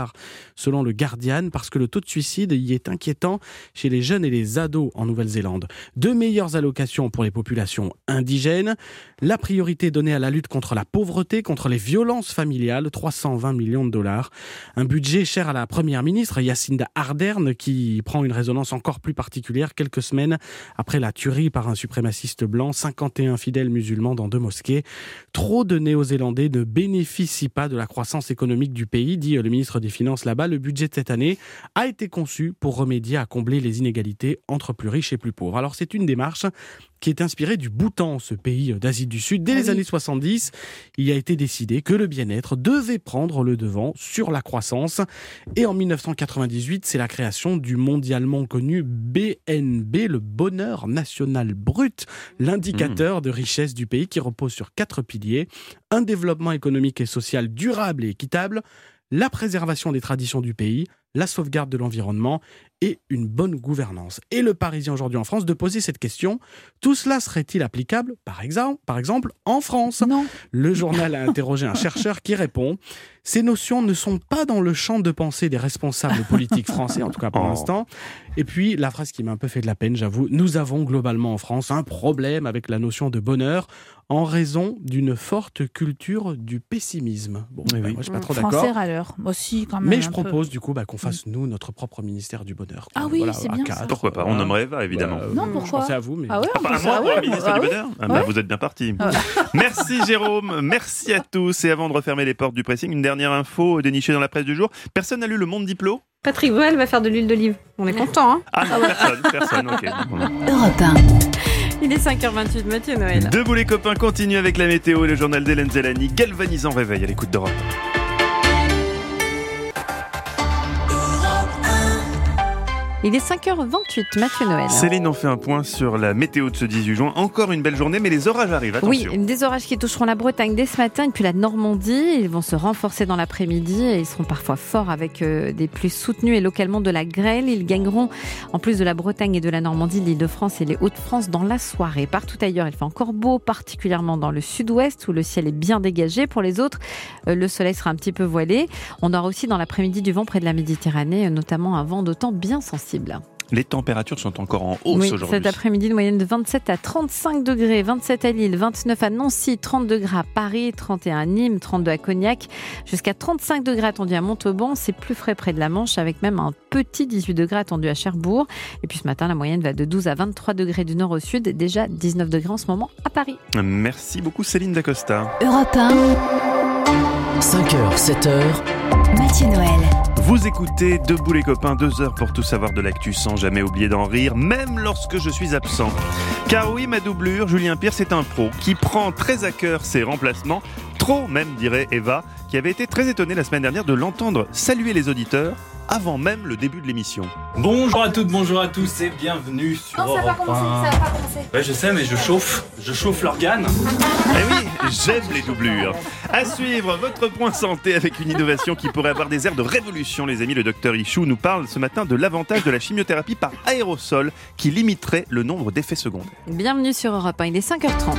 selon le Guardian, parce que le taux de suicide y est inquiétant chez les jeunes et les ados en Nouvelle-Zélande. De meilleures allocations pour les populations indigènes, la priorité donnée à la lutte contre la pauvreté, contre les violences familiales, $320 millions. Un budget cher à la première ministre Jacinda Ardern, qui prend une résonance encore plus particulière quelques semaines après la tuerie par un suprémaciste blanc, 51 fidèles musulmans dans 2 mosquées. Trop de Néo-Zélandais ne bénéficient pas de la croissance économique du pays, dit le ministre des Finances là-bas. Le budget de cette année a été conçu pour remédier à combler les inégalités entre plus riches et plus pauvres. Alors c'est une démarche qui est inspirée du Bhoutan, ce pays d'Asie du Sud. Dès les années 70, il a été décidé que le bien-être devait prendre le devant sur la croissance. Et en 1998, c'est la création du mondialement connu BNB, le bonheur national brut, l'indicateur de richesse du pays qui repose sur 4 piliers. Un développement économique et social durable et équitable, la préservation des traditions du pays, la sauvegarde de l'environnement et une bonne gouvernance. Et le Parisien aujourd'hui en France de poser cette question, tout cela serait-il applicable, par exemple, en France ? Non. Le journal a interrogé un chercheur qui répond « Ces notions ne sont pas dans le champ de pensée des responsables politiques français, en tout cas pour l'instant. » Et puis, la phrase qui m'a un peu fait de la peine, j'avoue, nous avons globalement en France un problème avec la notion de bonheur en raison d'une forte culture du pessimisme. Bon, moi, je suis pas trop d'accord. Français râleur, moi aussi quand même. Mais je propose du coup qu'on fasse nous notre propre ministère du bonheur. Ah oui, c'est bien ça. Pourquoi pas, on nommerait Eva, évidemment. Non, pourquoi ? Je pensais à vous, mais... Ah ouais, Moi, pour le ministre du bonheur ? Vous êtes bien parti. Merci Jérôme, merci à tous. Et avant de refermer les portes du pressing, une dernière info dénichée dans la presse du jour. Personne n'a lu Le Monde Diplo ? Patrick Bruel va faire de l'huile d'olive. On est content, hein ? Ah non, personne, ok. Europe 1. Il est 5h28, Mathieu Noël. Debout les copains, continue avec la météo et le journal d'Hélène Zellani. Galvanisant réveil à l'écoute d'Europe. Il est 5h28, Mathieu Noël. Céline, on fait un point sur la météo de ce 18 juin. Encore une belle journée, mais les orages arrivent, attention. Oui, des orages qui toucheront la Bretagne dès ce matin et puis la Normandie. Ils vont se renforcer dans l'après-midi et ils seront parfois forts avec des pluies soutenues et localement de la grêle. Ils gagneront, en plus de la Bretagne et de la Normandie, l'Île-de-France et les Hauts-de-France dans la soirée. Partout ailleurs, il fait encore beau, particulièrement dans le sud-ouest où le ciel est bien dégagé. Pour les autres, le soleil sera un petit peu voilé. On aura aussi dans l'après-midi du vent près de la Méditerranée, notamment un vent de temps bien sensible. Les températures sont encore en hausse aujourd'hui. Cet après-midi, une moyenne de 27 à 35 degrés, 27 à Lille, 29 à Nancy, 30 degrés à Paris, 31 à Nîmes, 32 à Cognac, jusqu'à 35 degrés attendus à Montauban. C'est plus frais près de la Manche, avec même un petit 18 degrés attendu à Cherbourg. Et puis ce matin, la moyenne va de 12 à 23 degrés du nord au sud, déjà 19 degrés en ce moment à Paris. Merci beaucoup Céline Dacosta. Europe 1. 5h, 7h. Mathieu Noël. Vous écoutez Debout les copains, 2 heures pour tout savoir de l'actu sans jamais oublier d'en rire, même lorsque je suis absent. Car oui, ma doublure, Julien Pierre, c'est un pro qui prend très à cœur ses remplacements, trop même dirait Eva, qui avait été très étonnée la semaine dernière de l'entendre saluer les auditeurs avant même le début de l'émission. Bonjour à toutes, bonjour à tous et bienvenue sur Europe 1. Ça va pas commencer. Ouais, je sais, mais je chauffe l'organe. Eh oui, j'aime les doublures. À suivre, votre point santé avec une innovation qui pourrait avoir des airs de révolution, les amis. Le docteur Ichou nous parle ce matin de l'avantage de la chimiothérapie par aérosol qui limiterait le nombre d'effets secondaires. Bienvenue sur Europe 1, il est 5h30.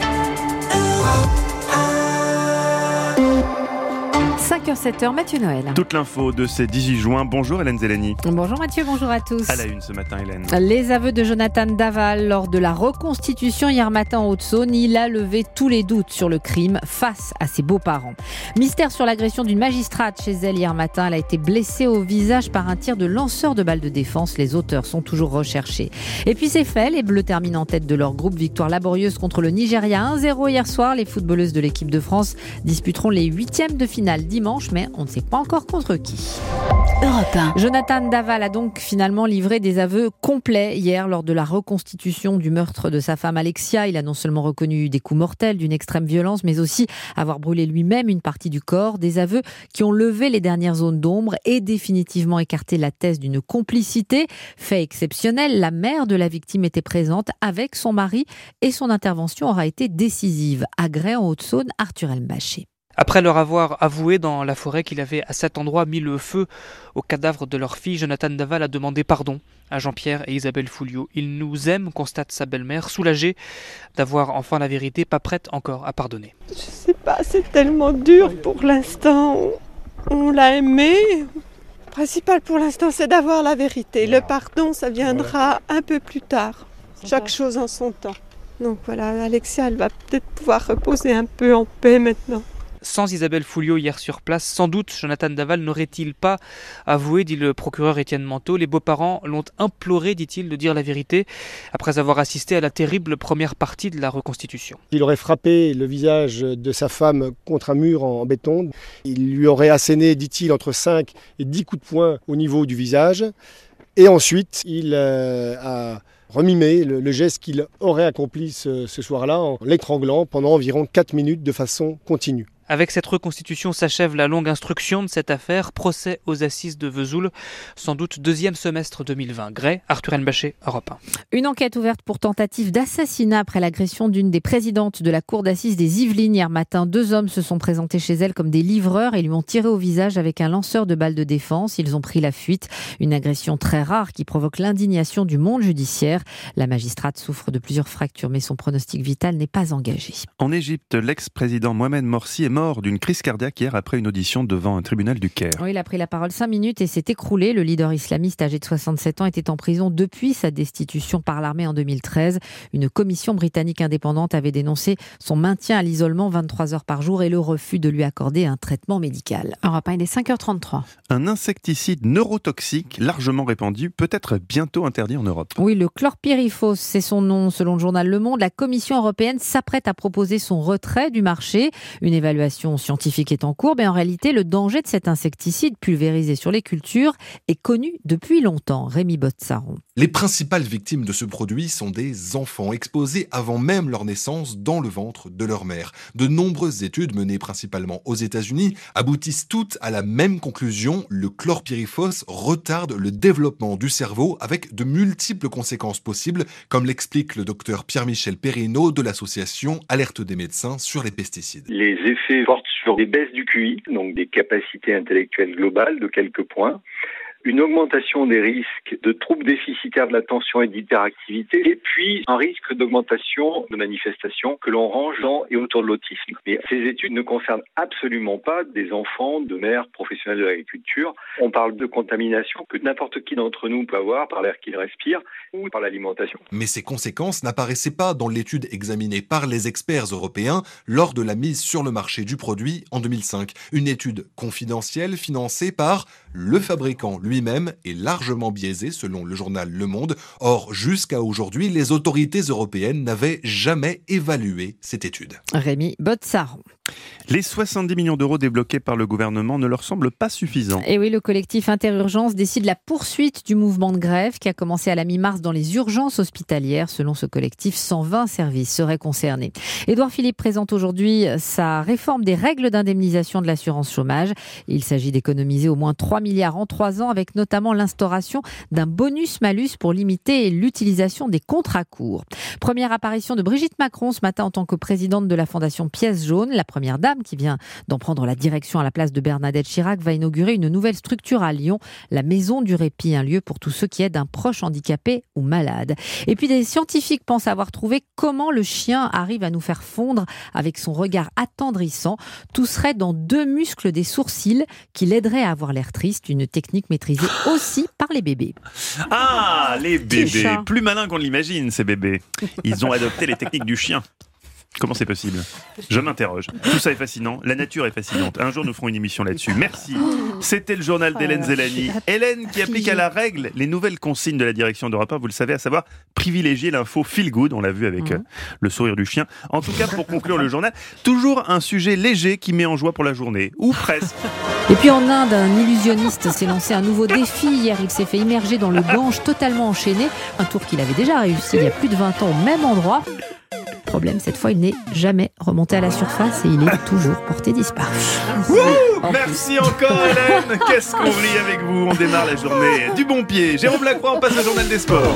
5h07, Mathieu Noël. Toute l'info de ces 18 juin. Bonjour Hélène Zellani. Bonjour Mathieu, bonjour à tous. À la une ce matin, Hélène. Les aveux de Jonathan Daval lors de la reconstitution hier matin en Haute-Saône. Il a levé tous les doutes sur le crime face à ses beaux-parents. Mystère sur l'agression d'une magistrate chez elle hier matin. Elle a été blessée au visage par un tir de lanceur de balles de défense. Les auteurs sont toujours recherchés. Et puis c'est fait, les Bleus terminent en tête de leur groupe. Victoire laborieuse contre le Nigeria 1-0 hier soir. Les footballeuses de l'équipe de France disputeront les 8e de finale dimanche, mais on ne sait pas encore contre qui. Europe 1. Jonathan Daval a donc finalement livré des aveux complets hier lors de la reconstitution du meurtre de sa femme Alexia. Il a non seulement reconnu des coups mortels d'une extrême violence, mais aussi avoir brûlé lui-même une partie du corps. Des aveux qui ont levé les dernières zones d'ombre et définitivement écarté la thèse d'une complicité. Fait exceptionnel, la mère de la victime était présente avec son mari et son intervention aura été décisive. À Grès, en Haute-Saône, Arthur Elmaché. Après leur avoir avoué dans la forêt qu'il avait à cet endroit mis le feu au cadavre de leur fille, Jonathan Daval a demandé pardon à Jean-Pierre et Isabelle Fouliot. Ils nous aiment, constate sa belle-mère, soulagée d'avoir enfin la vérité, pas prête encore à pardonner. Je sais pas, c'est tellement dur pour l'instant. On l'a aimé. Le principal pour l'instant, c'est d'avoir la vérité. Le pardon, ça viendra un peu plus tard. Chaque chose en son temps. Donc voilà, Alexia, elle va peut-être pouvoir reposer un peu en paix maintenant. Sans Isabelle Fouliot hier sur place, sans doute Jonathan Daval n'aurait-il pas avoué, dit le procureur Étienne Manteau. Les beaux-parents l'ont imploré, dit-il, de dire la vérité après avoir assisté à la terrible première partie de la reconstitution. Il aurait frappé le visage de sa femme contre un mur en béton. Il lui aurait asséné, dit-il, entre 5 et 10 coups de poing au niveau du visage. Et ensuite, il a remimé le geste qu'il aurait accompli ce soir-là en l'étranglant pendant environ 4 minutes de façon continue. Avec cette reconstitution s'achève la longue instruction de cette affaire, procès aux assises de Vesoul, sans doute deuxième semestre 2020. Gray, Arthur Elbaché, Europe 1. Une enquête ouverte pour tentative d'assassinat après l'agression d'une des présidentes de la cour d'assises des Yvelines hier matin. 2 hommes se sont présentés chez elle comme des livreurs et lui ont tiré au visage avec un lanceur de balles de défense. Ils ont pris la fuite. Une agression très rare qui provoque l'indignation du monde judiciaire. La magistrate souffre de plusieurs fractures, mais son pronostic vital n'est pas engagé. En Égypte, l'ex-président Mohamed Morsi est mort d'une crise cardiaque hier après une audition devant un tribunal du Caire. Oui, il a pris la parole 5 minutes et s'est écroulé. Le leader islamiste âgé de 67 ans était en prison depuis sa destitution par l'armée en 2013. Une commission britannique indépendante avait dénoncé son maintien à l'isolement 23 heures par jour et le refus de lui accorder un traitement médical. Europe 1, il est 5h33. Un insecticide neurotoxique largement répandu peut être bientôt interdit en Europe. Oui, le chlorpyrifos, c'est son nom. Selon le journal Le Monde, la Commission européenne s'apprête à proposer son retrait du marché. Une évaluation scientifique est en cours, mais en réalité, le danger de cet insecticide pulvérisé sur les cultures est connu depuis longtemps. Rémi Botsaron. Les principales victimes de ce produit sont des enfants exposés avant même leur naissance dans le ventre de leur mère. De nombreuses études menées principalement aux États-Unis aboutissent toutes à la même conclusion. Le chlorpyrifos retarde le développement du cerveau avec de multiples conséquences possibles, comme l'explique le docteur Pierre-Michel Perrineau de l'association Alerte des médecins sur les pesticides. Les effets portent sur des baisses du QI, donc des capacités intellectuelles globales de quelques points, une augmentation des risques de troubles déficitaires de l'attention et d'hyperactivité, et puis un risque d'augmentation de manifestations que l'on range dans et autour de l'autisme. Mais ces études ne concernent absolument pas des enfants de mères professionnelles de l'agriculture. On parle de contamination que n'importe qui d'entre nous peut avoir par l'air qu'il respire ou par l'alimentation. Mais ces conséquences n'apparaissaient pas dans l'étude examinée par les experts européens lors de la mise sur le marché du produit en 2005. Une étude confidentielle financée par le fabricant lui-même est largement biaisée selon le journal Le Monde. Or, jusqu'à aujourd'hui, les autorités européennes n'avaient jamais évalué cette étude. Rémi Botsaron. Les 70 millions d'euros débloqués par le gouvernement ne leur semblent pas suffisants. Et oui, le collectif Interurgence décide la poursuite du mouvement de grève qui a commencé à la mi-mars dans les urgences hospitalières. Selon ce collectif, 120 services seraient concernés. Édouard Philippe présente aujourd'hui sa réforme des règles d'indemnisation de l'assurance chômage. Il s'agit d'économiser au moins 3 milliards en 3 ans avec notamment l'instauration d'un bonus-malus pour limiter l'utilisation des contrats courts. Première apparition de Brigitte Macron ce matin en tant que présidente de la Fondation Pièce Jaune. La première dame, qui vient d'en prendre la direction à la place de Bernadette Chirac, va inaugurer une nouvelle structure à Lyon, la Maison du Répit, un lieu pour tous ceux qui aident un proche handicapé ou malade. Et puis des scientifiques pensent avoir trouvé comment le chien arrive à nous faire fondre avec son regard attendrissant. Tout serait dans 2 muscles des sourcils qui l'aideraient à avoir l'air triste, une technique maîtrisée aussi par les bébés. Ah, les bébés, plus malins qu'on l'imagine, ces bébés. Ils ont adopté les techniques du chien. Comment c'est possible ? Je m'interroge. Tout ça est fascinant. La nature est fascinante. Un jour, nous ferons une émission là-dessus. Merci. C'était le journal d'Hélène Zellani. Hélène qui applique à la règle les nouvelles consignes de la direction d'Europe 1, vous le savez, à savoir privilégier l'info feel good. On l'a vu avec le sourire du chien. En tout cas, pour conclure le journal, toujours un sujet léger qui met en joie pour la journée. Ou presque. Et puis en Inde, un illusionniste s'est lancé un nouveau défi. Hier, il s'est fait immerger dans le Gange totalement enchaîné. Un tour qu'il avait déjà réussi il y a plus de 20 ans au même endroit. Problème, cette fois, il n'est jamais remonté à la surface et il est toujours porté disparu. Merci encore Hélène. Qu'est-ce qu'on rit avec vous. On démarre la journée du bon pied. Jérôme Lacroix, on passe au journal des sports.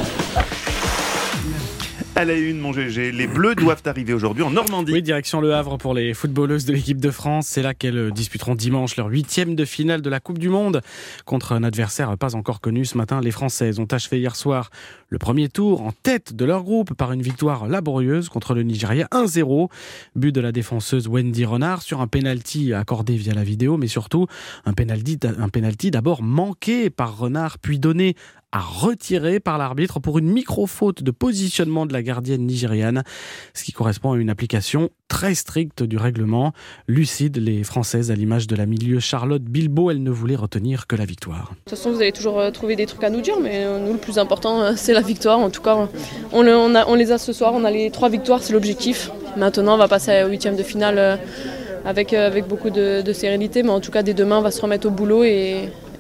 À la une, mon GG, les Bleus doivent arriver aujourd'hui en Normandie. Oui, direction Le Havre pour les footballeuses de l'équipe de France. C'est là qu'elles disputeront dimanche leur 8e de finale de la Coupe du Monde contre un adversaire pas encore connu. Ce matin, les Françaises ont achevé hier soir le premier tour en tête de leur groupe par une victoire laborieuse contre le Nigeria 1-0. But de la défenseuse Wendy Renard sur un penalty accordé via la vidéo, mais surtout un penalty d'abord manqué par Renard puis donné à retirer par l'arbitre pour une micro-faute de positionnement de la gardienne nigériane, ce qui correspond à une application très stricte du règlement. Lucides, les Françaises, à l'image de la milieu Charlotte Bilbao, elles ne voulaient retenir que la victoire. De toute façon, vous allez toujours trouver des trucs à nous dire, mais nous, le plus important, c'est la victoire. En tout cas, on les a ce soir, on a les 3 victoires, c'est l'objectif. Maintenant, on va passer au 8e de finale avec beaucoup de sérénité, mais en tout cas, dès demain, on va se remettre au boulot et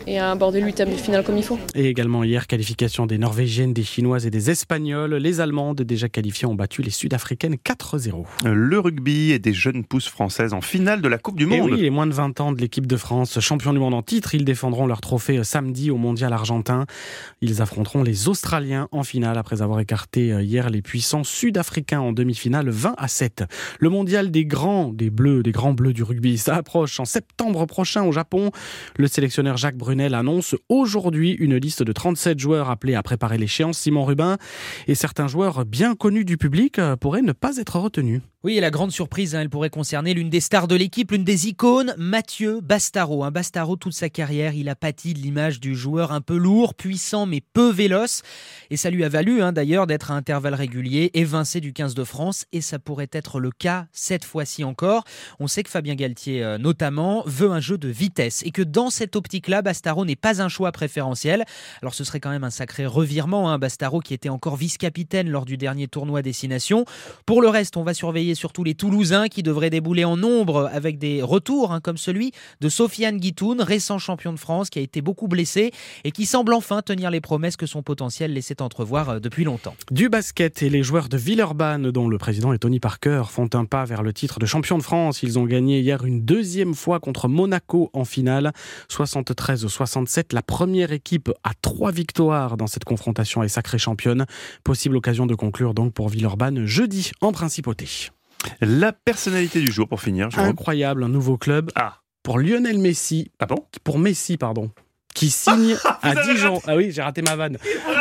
et à aborder le 8e de finale comme il faut. Et également hier, qualification des Norvégiennes, des Chinoises et des Espagnols. Les Allemandes, déjà qualifiées, ont battu les Sud-Africaines 4-0. Le rugby et des jeunes pousses françaises en finale de la Coupe du Monde. Et oui, les moins de 20 ans de l'équipe de France, champion du monde en titre, ils défendront leur trophée samedi au Mondial argentin. Ils affronteront les Australiens en finale après avoir écarté hier les puissants Sud-Africains en demi-finale 20-7. Le Mondial des grands bleus du rugby, ça approche en septembre prochain au Japon. Le sélectionneur Jacques Brunel annonce aujourd'hui une liste de 37 joueurs appelés à préparer l'échéance. Simon Rubin, et certains joueurs bien connus du public pourraient ne pas être retenus. Oui, et la grande surprise, elle pourrait concerner l'une des stars de l'équipe, l'une des icônes, Mathieu Bastaro. Bastaro, toute sa carrière, il a pâti de l'image du joueur un peu lourd, puissant mais peu véloce. Et ça lui a valu d'ailleurs d'être à intervalles réguliers évincé du 15 de France. Et ça pourrait être le cas cette fois-ci encore. On sait que Fabien Galtier, notamment, veut un jeu de vitesse. Et que dans cette optique-là, Bastaro n'est pas un choix préférentiel. Alors ce serait quand même un sacré revirement. Bastaro qui était encore vice-capitaine lors du dernier tournoi Destination. Pour le reste, on va surveiller surtout les Toulousains qui devraient débouler en nombre avec des retours comme celui de Sofiane Guitoun, récent champion de France qui a été beaucoup blessé et qui semble enfin tenir les promesses que son potentiel laissait entrevoir depuis longtemps. Du basket, et les joueurs de Villeurbanne, dont le président est Tony Parker, font un pas vers le titre de champion de France. Ils ont gagné hier une deuxième fois contre Monaco en finale, 73-67. La première équipe à 3 victoires dans cette confrontation est sacrée championne. Possible occasion de conclure donc pour Villeurbanne jeudi en principauté. La personnalité du jour pour finir. Incroyable, un nouveau club pour Lionel Messi. Ah bon ? Pour Messi, pardon. Qui signe à Dijon. Ah oui, j'ai raté ma vanne.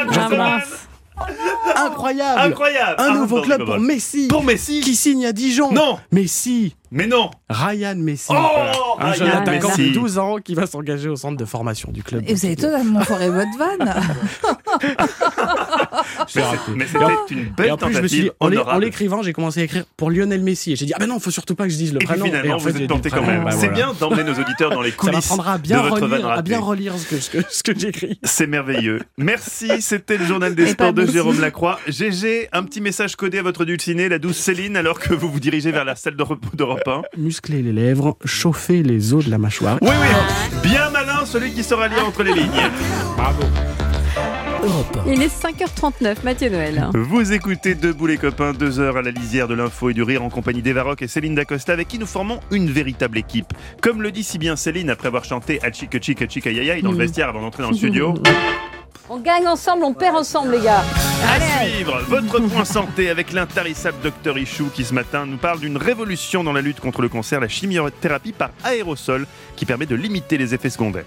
Incroyable. Un nouveau club pour Messi. Pour Messi. Qui signe à Dijon. Non. Messi. Mais non. Ryan Messi. Un jeune attaquant de 12 ans qui va s'engager au centre de formation du club. Et vous avez totalement foiré votre vanne. Mais c'était une belle en plus, tentative je me suis dit, en honorable. l'écrivant, j'ai commencé à écrire pour Lionel Messi. Et j'ai dit, ben non, il faut surtout pas que je dise le prénom. Et puis finalement, vous êtes tenté quand même. C'est bien d'emmener nos auditeurs dans les coulisses. Ça m'apprendra à bien relire ce que j'écris. C'est merveilleux. Merci, c'était le journal des sports de Jérôme Lacroix. GG, un petit message codé à votre dulcinée, la douce Céline, alors que vous vous dirigez vers la salle de repos d'Europe 1. Muscler les lèvres, chauffer les os de la mâchoire. Oui, bien malin celui qui saura lire entre les lignes. Bravo. Il est 5h39, Mathieu Noël. Vous écoutez Debout les copains, 2 heures à la lisière de l'info et du rire en compagnie d'Eva Rock et Céline Dacosta, avec qui nous formons une véritable équipe. Comme le dit si bien Céline après avoir chanté Achika Chika Chika Yaya dans le vestiaire avant d'entrer dans le studio. On gagne ensemble, on perd ensemble, les gars. À suivre, votre point santé avec l'intarissable Dr Ichou qui ce matin nous parle d'une révolution dans la lutte contre le cancer, la chimiothérapie par aérosol qui permet de limiter les effets secondaires.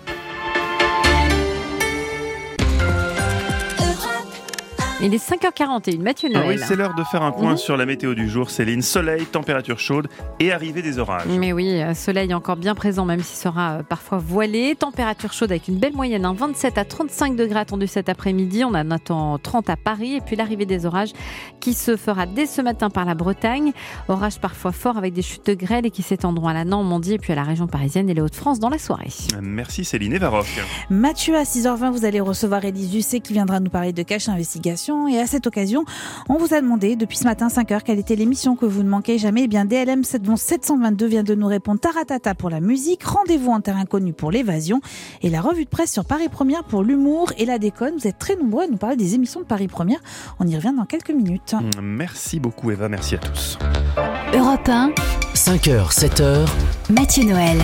Il est 5h41, Mathieu Noël. Ah oui, c'est l'heure de faire un point sur la météo du jour, Céline. Soleil, température chaude et arrivée des orages. Mais oui, soleil encore bien présent, même s'il sera parfois voilé. Température chaude avec une belle moyenne, 27 à 35 degrés attendus cet après-midi. On en attend 30 à Paris. Et puis l'arrivée des orages qui se fera dès ce matin par la Bretagne. Orages parfois forts avec des chutes de grêle et qui s'étendront à la Normandie et puis à la région parisienne et les Hauts-de-France dans la soirée. Merci Céline et Varoc. Mathieu, à 6h20, vous allez recevoir Élise Lucet qui viendra nous parler de Cache Investigation. Et à cette occasion, on vous a demandé depuis ce matin 5h quelle était l'émission que vous ne manquez jamais. Eh bien, DLM 722 vient de nous répondre Taratata pour la musique, Rendez-vous en terre inconnue pour l'évasion et la revue de presse sur Paris Première pour l'humour et la déconne. Vous êtes très nombreux à nous parler des émissions de Paris Première. On y revient dans quelques minutes. Merci beaucoup Eva, merci à tous. Europe 1, 5h, 7h, Mathieu Noël.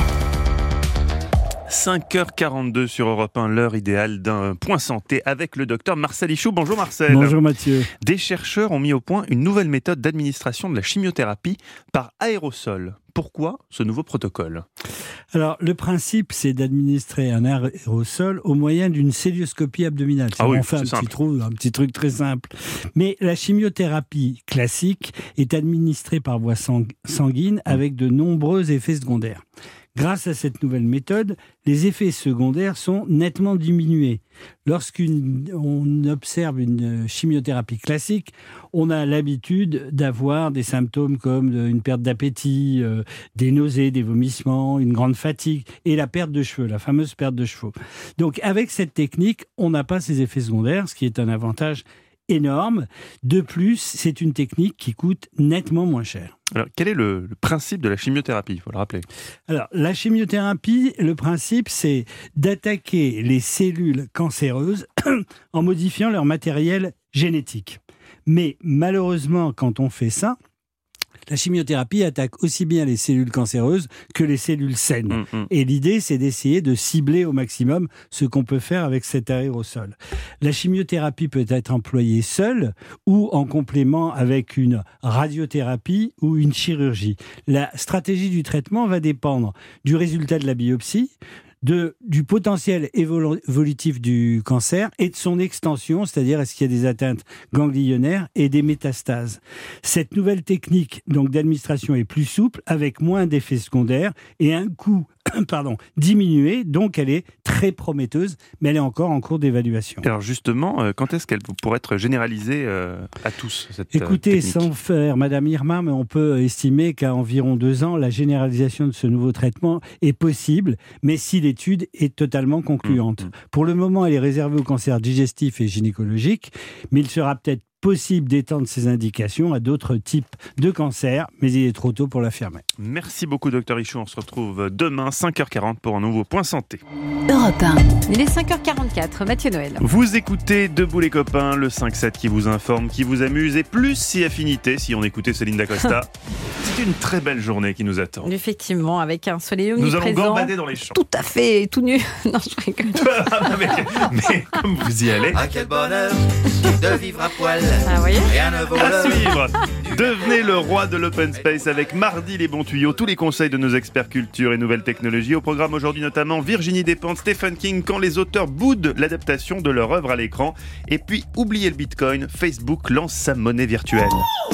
5h42 sur Europe 1, l'heure idéale d'un point santé avec le docteur Marcel Ichou. Bonjour Marcel. Bonjour Mathieu. Des chercheurs ont mis au point une nouvelle méthode d'administration de la chimiothérapie par aérosol. Pourquoi ce nouveau protocole ? Alors, le principe, c'est d'administrer un aérosol au moyen d'une cœlioscopie abdominale. On fait un petit truc très simple. Mais la chimiothérapie classique est administrée par voie sanguine avec de nombreux effets secondaires. Grâce à cette nouvelle méthode, les effets secondaires sont nettement diminués. Lorsqu'on observe une chimiothérapie classique, on a l'habitude d'avoir des symptômes comme une perte d'appétit, des nausées, des vomissements, une grande fatigue et la perte de cheveux, la fameuse perte de cheveux. Donc avec cette technique, on n'a pas ces effets secondaires, ce qui est un avantage énorme. De plus, c'est une technique qui coûte nettement moins cher. Alors, quel est le principe de la chimiothérapie ? Il faut le rappeler. Alors, la chimiothérapie, le principe, c'est d'attaquer les cellules cancéreuses en modifiant leur matériel génétique. Mais malheureusement, quand on fait ça, la chimiothérapie attaque aussi bien les cellules cancéreuses que les cellules saines. Et l'idée, c'est d'essayer de cibler au maximum ce qu'on peut faire avec cet aérosol. La chimiothérapie peut être employée seule ou en complément avec une radiothérapie ou une chirurgie. La stratégie du traitement va dépendre du résultat de la biopsie, du potentiel évolutif du cancer et de son extension, c'est-à-dire est-ce qu'il y a des atteintes ganglionnaires et des métastases. Cette nouvelle technique donc d'administration est plus souple, avec moins d'effets secondaires et un coût diminué, donc elle est très prometteuse, mais elle est encore en cours d'évaluation. Alors justement, quand est-ce qu'elle pourrait être généralisée à tous, cette Écoutez, technique ? sans faire Madame Irma, mais on peut estimer qu'à environ 2 ans, la généralisation de ce nouveau traitement est possible, mais si l'étude est totalement concluante. Pour le moment, elle est réservée au cancer digestif et gynécologique, mais il sera peut-être possible d'étendre ces indications à d'autres types de cancers, mais il est trop tôt pour l'affirmer. Merci beaucoup, Dr Ichou. On se retrouve demain, 5h40, pour un nouveau Point Santé. Europe 1. Il est 5h44, Mathieu Noël. Vous écoutez Debout les copains, le 5-7 qui vous informe, qui vous amuse, et plus si affinité, si on écoutait Céline Dacosta. C'est une très belle journée qui nous attend. Effectivement, avec un soleil omniprésent. Nous allons gambader dans les champs. Tout à fait, tout nu. Non, je rigole. mais comme vous y allez... Ah, quel bonheur de vivre à poil. Ah oui. Rien ne vaut À suivre. Devenez le roi de l'open space avec Mardi les bons tuyaux, tous les conseils de nos experts culture et nouvelles technologies. Au programme aujourd'hui notamment Virginie Despentes, Stephen King, quand les auteurs boudent l'adaptation de leur œuvre à l'écran. Et puis, oubliez le Bitcoin, Facebook lance sa monnaie virtuelle.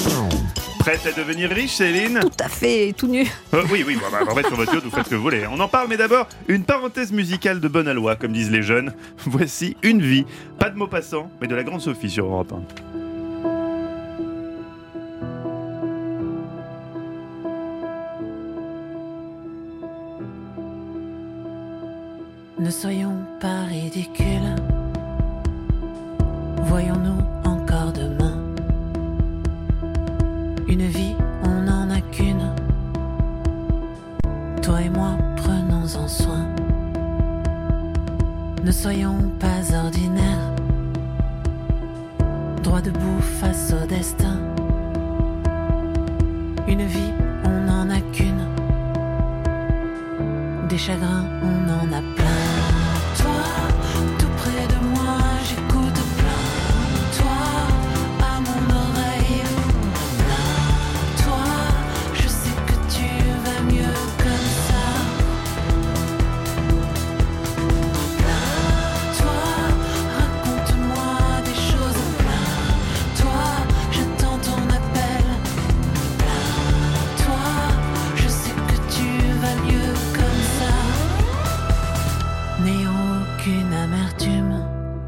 Prête à devenir riche, Céline ? Tout à fait, tout nu. Oui, en fait, sur votre yacht, vous faites ce que vous voulez. On en parle, mais d'abord, une parenthèse musicale de bonne aloi, comme disent les jeunes. Voici Une vie, pas de mots passants, mais de la grande Sophie sur Europe 1. Ne soyons pas ridicules, voyons-nous encore demain. Une vie, on n'en a qu'une. Toi et moi, prenons-en soin. Ne soyons pas ordinaires, droit debout face au destin. Une vie, on n'en a qu'une. Des chagrins, on en a plein. Toi, tout près de moi, j'écoute plein. Toi, à mon oreille, plein. Toi, je sais que tu vas mieux comme ça. Plein. Toi, raconte-moi des choses. Plein. Toi, j'attends ton appel. Plein. Toi, je sais que tu vas mieux comme ça. N'ayant aucune amertume,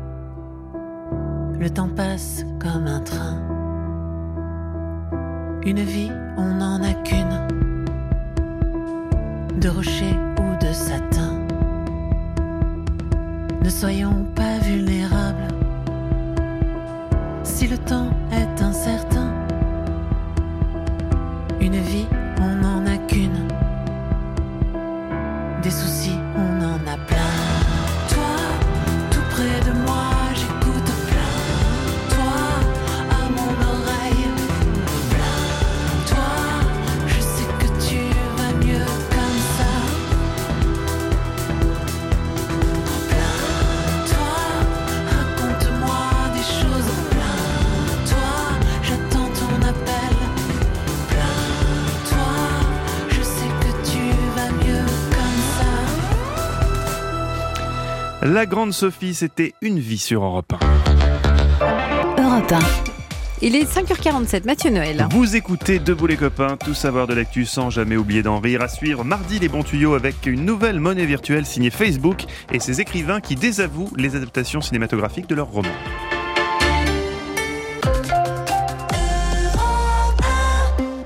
le temps passe comme un train. Une vie, on n'en a qu'une. De rocher ou de satin. Ne soyons pas vulnérables. Si le temps est incertain, une vie, on n'en a qu'une. Des soucis, on en a plein. Toi, tout près de moi, j'écoute plein. Toi, à mon oreille, plein. Toi, je sais que tu vas mieux comme ça. Plein. Toi, raconte-moi des choses. Plein. Toi, j'attends ton appel. Plein. Toi, je sais que tu vas mieux comme ça. La grande Sophie, c'était Une vie sur Europe 1. Europe 1. Il est 5h47, Mathieu Noël. Vous écoutez Debout les copains, tout savoir de l'actu sans jamais oublier d'en rire. À suivre Mardi les bons tuyaux avec une nouvelle monnaie virtuelle signée Facebook et ses écrivains qui désavouent les adaptations cinématographiques de leurs romans.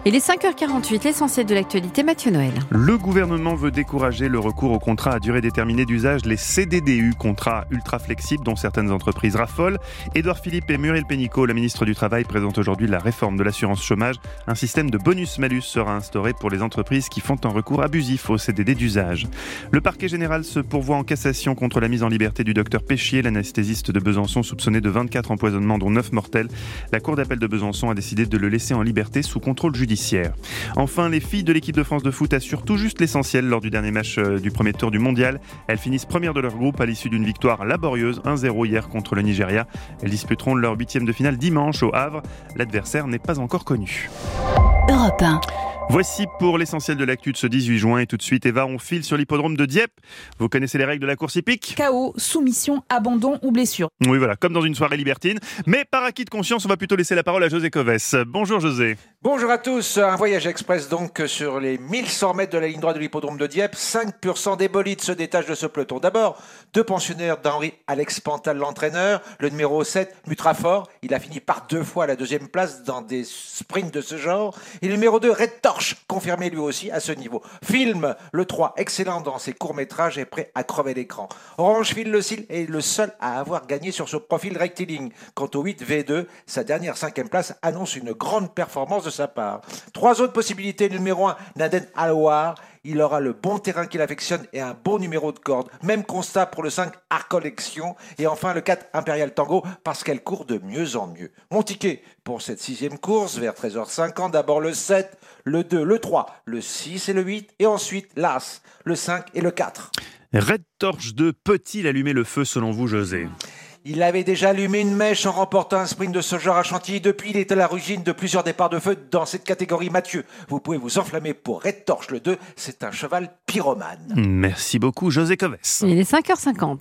Il est 5h48, l'essentiel de l'actualité, Mathieu Noël. Le gouvernement veut décourager le recours aux contrats à durée déterminée d'usage, les CDDU, contrats ultra flexibles dont certaines entreprises raffolent. Édouard Philippe et Muriel Pénicaud, la ministre du Travail, présentent aujourd'hui la réforme de l'assurance chômage. Un système de bonus-malus sera instauré pour les entreprises qui font un recours abusif aux CDD d'usage. Le parquet général se pourvoit en cassation contre la mise en liberté du docteur Péchier, l'anesthésiste de Besançon soupçonné de 24 empoisonnements dont 9 mortels. La cour d'appel de Besançon a décidé de le laisser en liberté sous contrôle judiciaire. Enfin, les filles de l'équipe de France de foot assurent tout juste l'essentiel lors du dernier match du premier tour du mondial. Elles finissent premières de leur groupe à l'issue d'une victoire laborieuse 1-0 hier contre le Nigeria. Elles disputeront leur 8e de finale dimanche au Havre. L'adversaire n'est pas encore connu. Europe 1. Voici pour l'essentiel de l'actu de ce 18 juin. Et tout de suite, Eva, on file sur l'hippodrome de Dieppe. Vous connaissez les règles de la course hippique ? Chaos, soumission, abandon ou blessure. Oui, voilà, comme dans une soirée libertine. Mais par acquis de conscience, on va plutôt laisser la parole à José Covès. Bonjour José. Bonjour à tous. Un voyage express donc sur les 1100 mètres de la ligne droite de l'hippodrome de Dieppe. 5% des bolides se détachent de ce peloton. D'abord, 2 pensionnaires d'Henri Alex Pantal, l'entraîneur. Le numéro 7, Mutrafort. Il a fini par 2 fois à la 2e place dans des sprints de ce genre. Et le numéro 2, Red Torch, confirmé lui aussi à ce niveau. Film, le 3, excellent dans ses courts-métrages et prêt à crever l'écran. Orange Fil le Cil est le seul à avoir gagné sur ce profil rectiligne. Quant au 8, V2, sa dernière 5e place annonce une grande performance de sa part. 3 autres possibilités. Le numéro 1, Naden Alouar. Il aura le bon terrain qu'il affectionne et un bon numéro de corde. Même constat pour le 5, Art Collection. Et enfin le 4, Imperial Tango, parce qu'elle court de mieux en mieux. Mon ticket pour cette 6e course, vers 13h50, d'abord le 7, le 2, le 3, le 6 et le 8. Et ensuite l'As, le 5 et le 4. Red Torch 2 peut-il allumer le feu selon vous, José ? Il avait déjà allumé une mèche en remportant un sprint de ce genre à Chantilly. Depuis, il est à l'origine de plusieurs départs de feu dans cette catégorie. Mathieu, vous pouvez vous enflammer pour Red Torch le 2. C'est un cheval pyromane. Merci beaucoup, José Covès. Il est 5h50.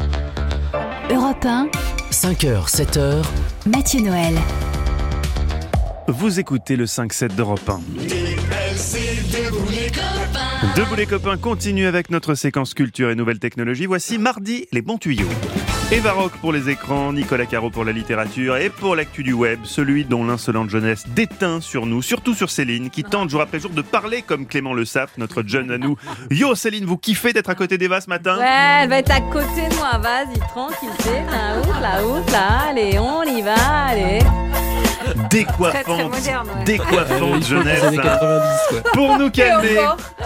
Europe 1. 5h, 7h. Mathieu Noël. Vous écoutez le 5-7 d'Europe 1. Debout les copains continue avec notre séquence culture et nouvelles technologies. Voici mardi, les bons tuyaux. Eva Rock pour les écrans, Nicolas Caro pour la littérature et pour l'actu du web, celui dont l'insolente jeunesse déteint sur nous, surtout sur Céline, qui tente jour après jour de parler comme Clément Le Saff, notre jeune à nous. Yo Céline, vous kiffez d'être à côté d'Eva ce matin ? Ouais, elle va être à côté de moi, vas-y, tranquille, c'est la ouf, là, allez, on y va, allez. Décoiffante jeunesse. Années 90, quoi. Pour nous calmer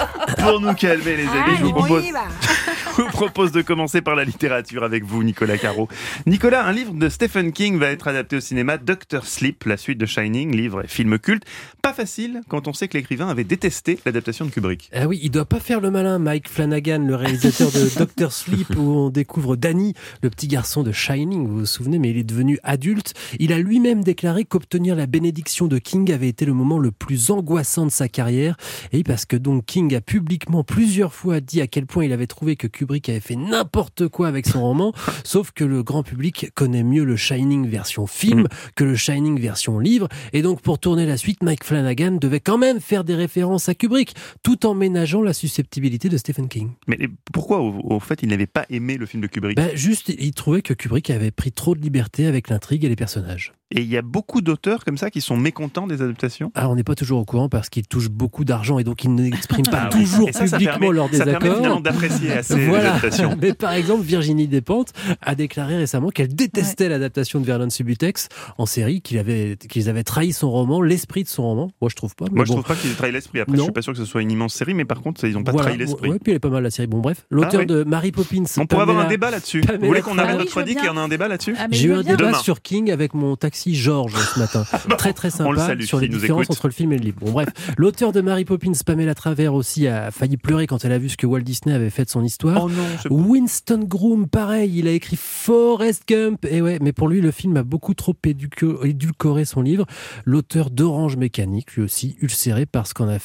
les amis, je vous propose de commencer par la littérature avec vous, Nicolas Caro. Nicolas, un livre de Stephen King va être adapté au cinéma, Dr. Sleep, la suite de Shining, livre et film culte. Pas facile quand on sait que l'écrivain avait détesté l'adaptation de Kubrick. Ah oui, il doit pas faire le malin, Mike Flanagan, le réalisateur de Dr. Sleep, où on découvre Danny, le petit garçon de Shining, vous vous souvenez, mais il est devenu adulte. Il a lui-même déclaré qu'obtenir la bénédiction de King avait été le moment le plus angoissant de sa carrière. Et parce que donc King a publiquement plusieurs fois dit à quel point il avait trouvé que Kubrick avait fait n'importe quoi avec son roman, sauf que le grand public connaît mieux le Shining version film que le Shining version livre. Et donc pour tourner la suite, Mike Flanagan devait quand même faire des références à Kubrick, tout en ménageant la susceptibilité de Stephen King. Mais pourquoi au fait il n'avait pas aimé le film de Kubrick ? Juste, il trouvait que Kubrick avait pris trop de liberté avec l'intrigue et les personnages. Et il y a beaucoup d'auteurs comme ça qui sont mécontents des adaptations ? Alors on n'est pas toujours au courant parce qu'ils touchent beaucoup d'argent et donc ils n'expriment pas toujours publiquement leur désaccord. Ça permet finalement d'apprécier assez les adaptations. Mais par exemple, Virginie Despentes a déclaré récemment qu'elle détestait l'adaptation de Vernon Subutex en série, qu'ils avaient trahi son roman, l'esprit de son roman. Moi je trouve pas. Moi je trouve pas qu'ils aient trahi l'esprit. Après je suis pas sûr que ce soit une immense série, mais par contre ils n'ont pas trahi l'esprit. Ouais, puis elle est pas mal la série. Bon bref, l'auteur de Mary Poppins. On pourrait avoir un débat là-dessus. Vous voulez qu'on arrête notre dit qu'il y en a un débat là-dessus ? J'ai eu un débat sur King avec mon taxi Georges ce matin. Très très sympa sur les différences entre le film et le livre. Bon bref, l'auteur de Mary Poppins, Pamela Travers aussi, a failli pleurer quand elle a vu ce que Walt Disney avait fait de son histoire. Oh non, Winston Groom, pareil, il a écrit Forrest Gump. Et ouais, mais pour lui, le film a beaucoup trop édulcoré son livre. L'auteur d'Orange Mécanique, lui aussi, ulcéré par ce qu'en a fait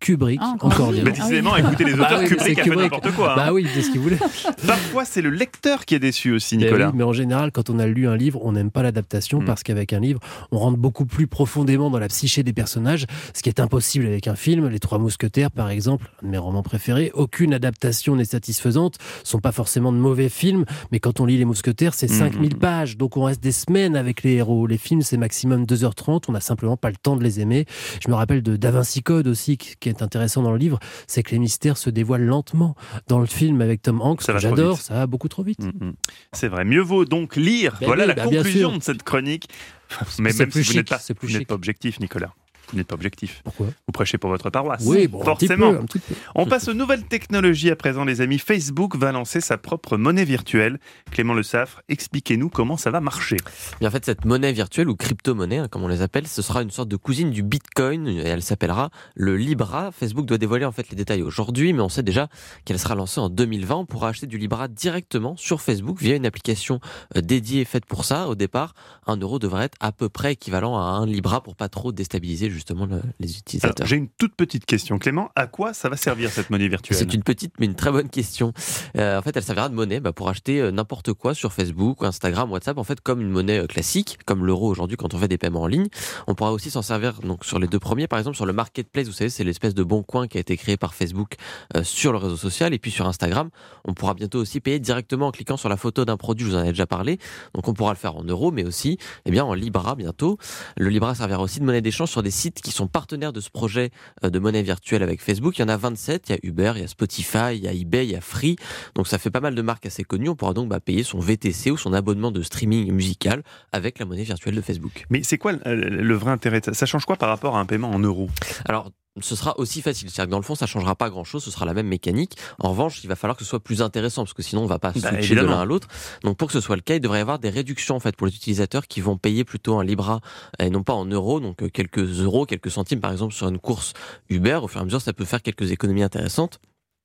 Kubrick. Encore bien. Mais décidément, écoutez les auteurs, Kubrick a fait n'importe quoi. Bah oui, c'est ce qu'il voulait. Parfois, c'est le lecteur qui est déçu aussi, Nicolas. Oui, mais en général, quand on a lu un livre, on n'aime pas l'adaptation parce qu'avec un livre, on rentre beaucoup plus profondément dans la psyché des personnages, ce qui est impossible avec un film. Les Trois Mousquetaires, par exemple, un de mes romans préférés, aucune adaptation n'est satisfaisante. Ce sont pas forcément de mauvais films, mais quand on lit Les Mousquetaires, c'est 5000 pages, donc on reste des semaines avec les héros. Les films, c'est maximum 2h30, on n'a simplement pas le temps de les aimer. Je me rappelle de Da Vinci Code aussi, qui est intéressant dans le livre, c'est que les mystères se dévoilent lentement. Dans le film avec Tom Hanks, que j'adore, ça va beaucoup trop vite. C'est vrai, mieux vaut donc lire. Voilà la conclusion de cette chronique. Mais même si vous n'êtes pas objectif, Nicolas. Vous n'êtes pas objectif. Pourquoi ? Vous prêchez pour votre paroisse. Oui, bon, forcément. Un petit peu. On passe aux nouvelles technologies à présent, les amis. Facebook va lancer sa propre monnaie virtuelle. Clément Le Saffre, expliquez-nous comment ça va marcher. Et en fait, cette monnaie virtuelle ou crypto-monnaie, comme on les appelle, ce sera une sorte de cousine du Bitcoin et elle s'appellera le Libra. Facebook doit dévoiler en fait les détails aujourd'hui, mais on sait déjà qu'elle sera lancée en 2020. On pourra acheter du Libra directement sur Facebook via une application dédiée faite pour ça. Au départ, 1 euro devrait être à peu près équivalent à 1 Libra pour pas trop déstabiliser justement les utilisateurs. Alors, j'ai une toute petite question, Clément. À quoi ça va servir cette monnaie virtuelle ? C'est une petite mais une très bonne question. En fait, elle servira de monnaie pour acheter n'importe quoi sur Facebook, Instagram, WhatsApp. En fait, comme une monnaie classique, comme l'euro aujourd'hui quand on fait des paiements en ligne. On pourra aussi s'en servir donc sur les deux premiers, par exemple sur le Marketplace. Vous savez, c'est l'espèce de bon coin qui a été créé par Facebook sur le réseau social. Et puis sur Instagram, on pourra bientôt aussi payer directement en cliquant sur la photo d'un produit. Je vous en ai déjà parlé. Donc on pourra le faire en euros, mais aussi en Libra bientôt. Le Libra servira aussi de monnaie d'échange sur des sites qui sont partenaires de ce projet de monnaie virtuelle avec Facebook. Il y en a 27, il y a Uber, il y a Spotify, il y a eBay, il y a Free. Donc ça fait pas mal de marques assez connues. On pourra donc payer son VTC ou son abonnement de streaming musical avec la monnaie virtuelle de Facebook. Mais c'est quoi le vrai intérêt ? Ça change quoi par rapport à un paiement en euros ? Alors, ce sera aussi facile. C'est-à-dire que dans le fond, ça changera pas grand-chose. Ce sera la même mécanique. En revanche, il va falloir que ce soit plus intéressant parce que sinon, on va pas switcher de l'un à l'autre. Donc, pour que ce soit le cas, il devrait y avoir des réductions en fait pour les utilisateurs qui vont payer plutôt en Libra et non pas en euros. Donc, quelques euros, quelques centimes, par exemple, sur une course Uber. Au fur et à mesure, ça peut faire quelques économies intéressantes.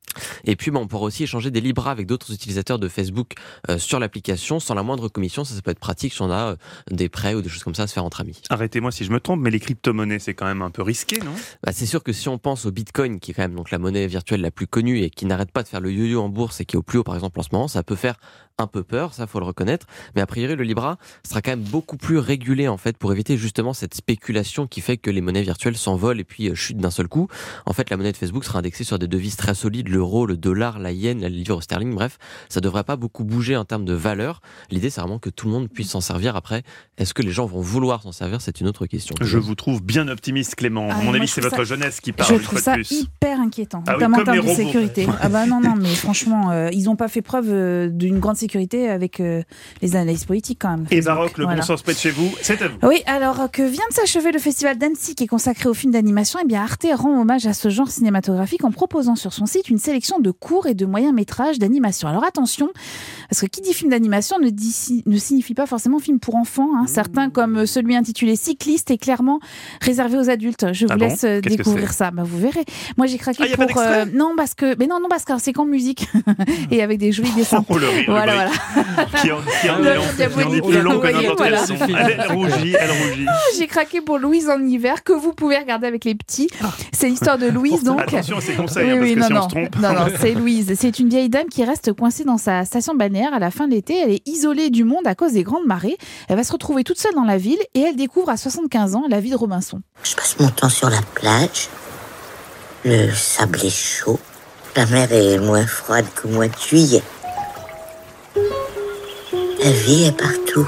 Et puis on pourra aussi échanger des Libras avec d'autres utilisateurs de Facebook sur l'application sans la moindre commission. Ça peut être pratique si on a des prêts ou des choses comme ça à se faire entre amis. Arrêtez-moi si je me trompe, mais les crypto-monnaies c'est quand même un peu risqué, non ? C'est sûr que si on pense au Bitcoin, qui est quand même donc la monnaie virtuelle la plus connue et qui n'arrête pas de faire le yo-yo en bourse et qui est au plus haut par exemple en ce moment, ça peut faire un peu peur, ça faut le reconnaître, mais a priori le Libra sera quand même beaucoup plus régulé en fait pour éviter justement cette spéculation qui fait que les monnaies virtuelles s'envolent et puis chutent d'un seul coup. En fait, la monnaie de Facebook sera indexée sur des devises très solides, l'euro, le dollar, la yenne, la livre sterling, bref, ça devrait pas beaucoup bouger en termes de valeur. L'idée c'est vraiment que tout le monde puisse s'en servir. Après, est-ce que les gens vont vouloir s'en servir, c'est une autre question. Je vous trouve bien optimiste, Clément. À mon avis, c'est votre jeunesse qui parle. Je trouve ça hyper inquiétant, notamment en termes de sécurité. Non, mais franchement, ils n'ont pas fait preuve d'une grande sécurité avec les analyses politiques quand même. Et Baroque, le bon sens près de chez vous, c'est à vous. Oui, alors que vient de s'achever le festival d'Annecy qui est consacré aux films d'animation, Arte rend hommage à ce genre cinématographique en proposant sur son site une sélection de courts et de moyens métrages d'animation. Alors attention, parce que qui dit film d'animation ne signifie pas forcément film pour enfants. Certains, comme celui intitulé Cycliste, est clairement réservé aux adultes. Je vous laisse découvrir ça. Vous verrez. Moi, j'ai craqué pour... non, parce que c'est qu'en musique et avec des jolis dessins. Oh, le rire, voilà. Qui en dit plus long que n'importe quel son. Elle rougit. J'ai craqué pour Louise en hiver, que vous pouvez regarder avec les petits. C'est l'histoire de Louise, donc. Attention à ses conseils, parce que si on se trompe. Non, c'est Louise. C'est une vieille dame qui reste coincée dans sa station balnéaire à la fin de l'été. Elle est isolée du monde à cause des grandes marées. Elle va se retrouver toute seule dans la ville et elle découvre à 75 ans la vie de Robinson. Je passe mon temps sur la plage. Le sable est chaud. La mer est moins froide qu'au mois de juillet. La vie est partout.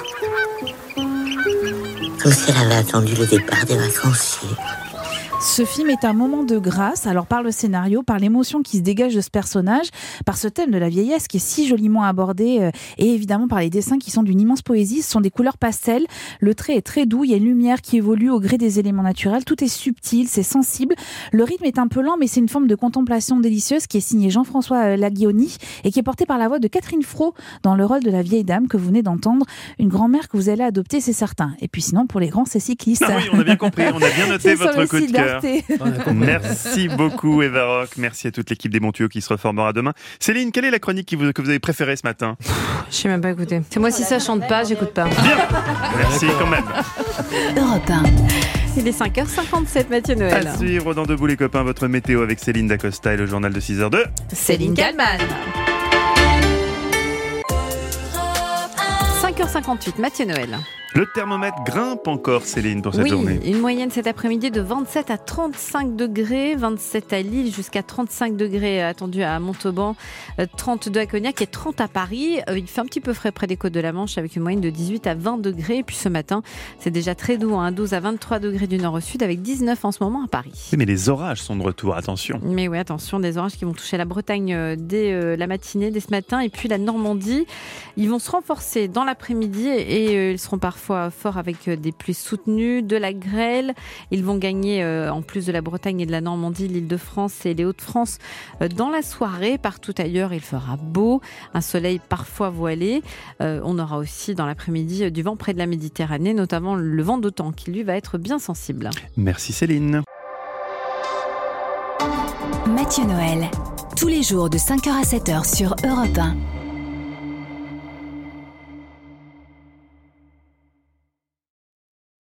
Comme si elle avait attendu le départ des vacanciers. Ce film est un moment de grâce, alors par le scénario, par l'émotion qui se dégage de ce personnage, par ce thème de la vieillesse qui est si joliment abordé et évidemment par les dessins qui sont d'une immense poésie. Ce sont des couleurs pastel, le trait est très doux, il y a une lumière qui évolue au gré des éléments naturels, tout est subtil, c'est sensible, le rythme est un peu lent mais c'est une forme de contemplation délicieuse qui est signée Jean-François Laguioni et qui est portée par la voix de Catherine Fro dans le rôle de la vieille dame que vous venez d'entendre, une grand-mère que vous allez adopter, c'est certain. Et puis sinon pour les grands c'est Cycliste. Ah oui, on a bien compris, on a bien noté votre coup de cœur. Merci beaucoup Eva Rock, merci à toute l'équipe des Bons Tuyaux qui se reformera demain. Céline, quelle est la chronique que vous avez préférée ce matin ? Je sais même pas écouter. C'est moi si ça chante pas, j'écoute pas. Bien, merci quand même. Europe 1. Il est 5h57, Mathieu Noël. À suivre dans Debout les copains, votre météo avec Céline Dacosta et le journal de 6h02. Céline Kallmann. 5h58, Mathieu Noël. Le thermomètre grimpe encore, Céline, pour cette journée. Oui, une moyenne cet après-midi de 27 à 35 degrés, 27 à Lille, jusqu'à 35 degrés attendus à Montauban, 32 à Cognac et 30 à Paris. Il fait un petit peu frais près des côtes de la Manche avec une moyenne de 18 à 20 degrés. Et puis ce matin, c'est déjà très doux, 12 à 23 degrés du nord au sud avec 19 en ce moment à Paris. Oui, mais les orages sont de retour, attention. Mais oui, attention, des orages qui vont toucher la Bretagne dès la matinée, dès ce matin, et puis la Normandie. Ils vont se renforcer dans l'après-midi et ils seront parfois forts avec des pluies soutenues, de la grêle. Ils vont gagner, en plus de la Bretagne et de la Normandie, l'Île-de-France et les Hauts-de-France dans la soirée. Partout ailleurs, il fera beau, un soleil parfois voilé. On aura aussi dans l'après-midi du vent près de la Méditerranée, notamment le vent d'OTAN qui lui va être bien sensible. Merci Céline. Mathieu Noël, tous les jours de 5h à 7h sur Europe 1.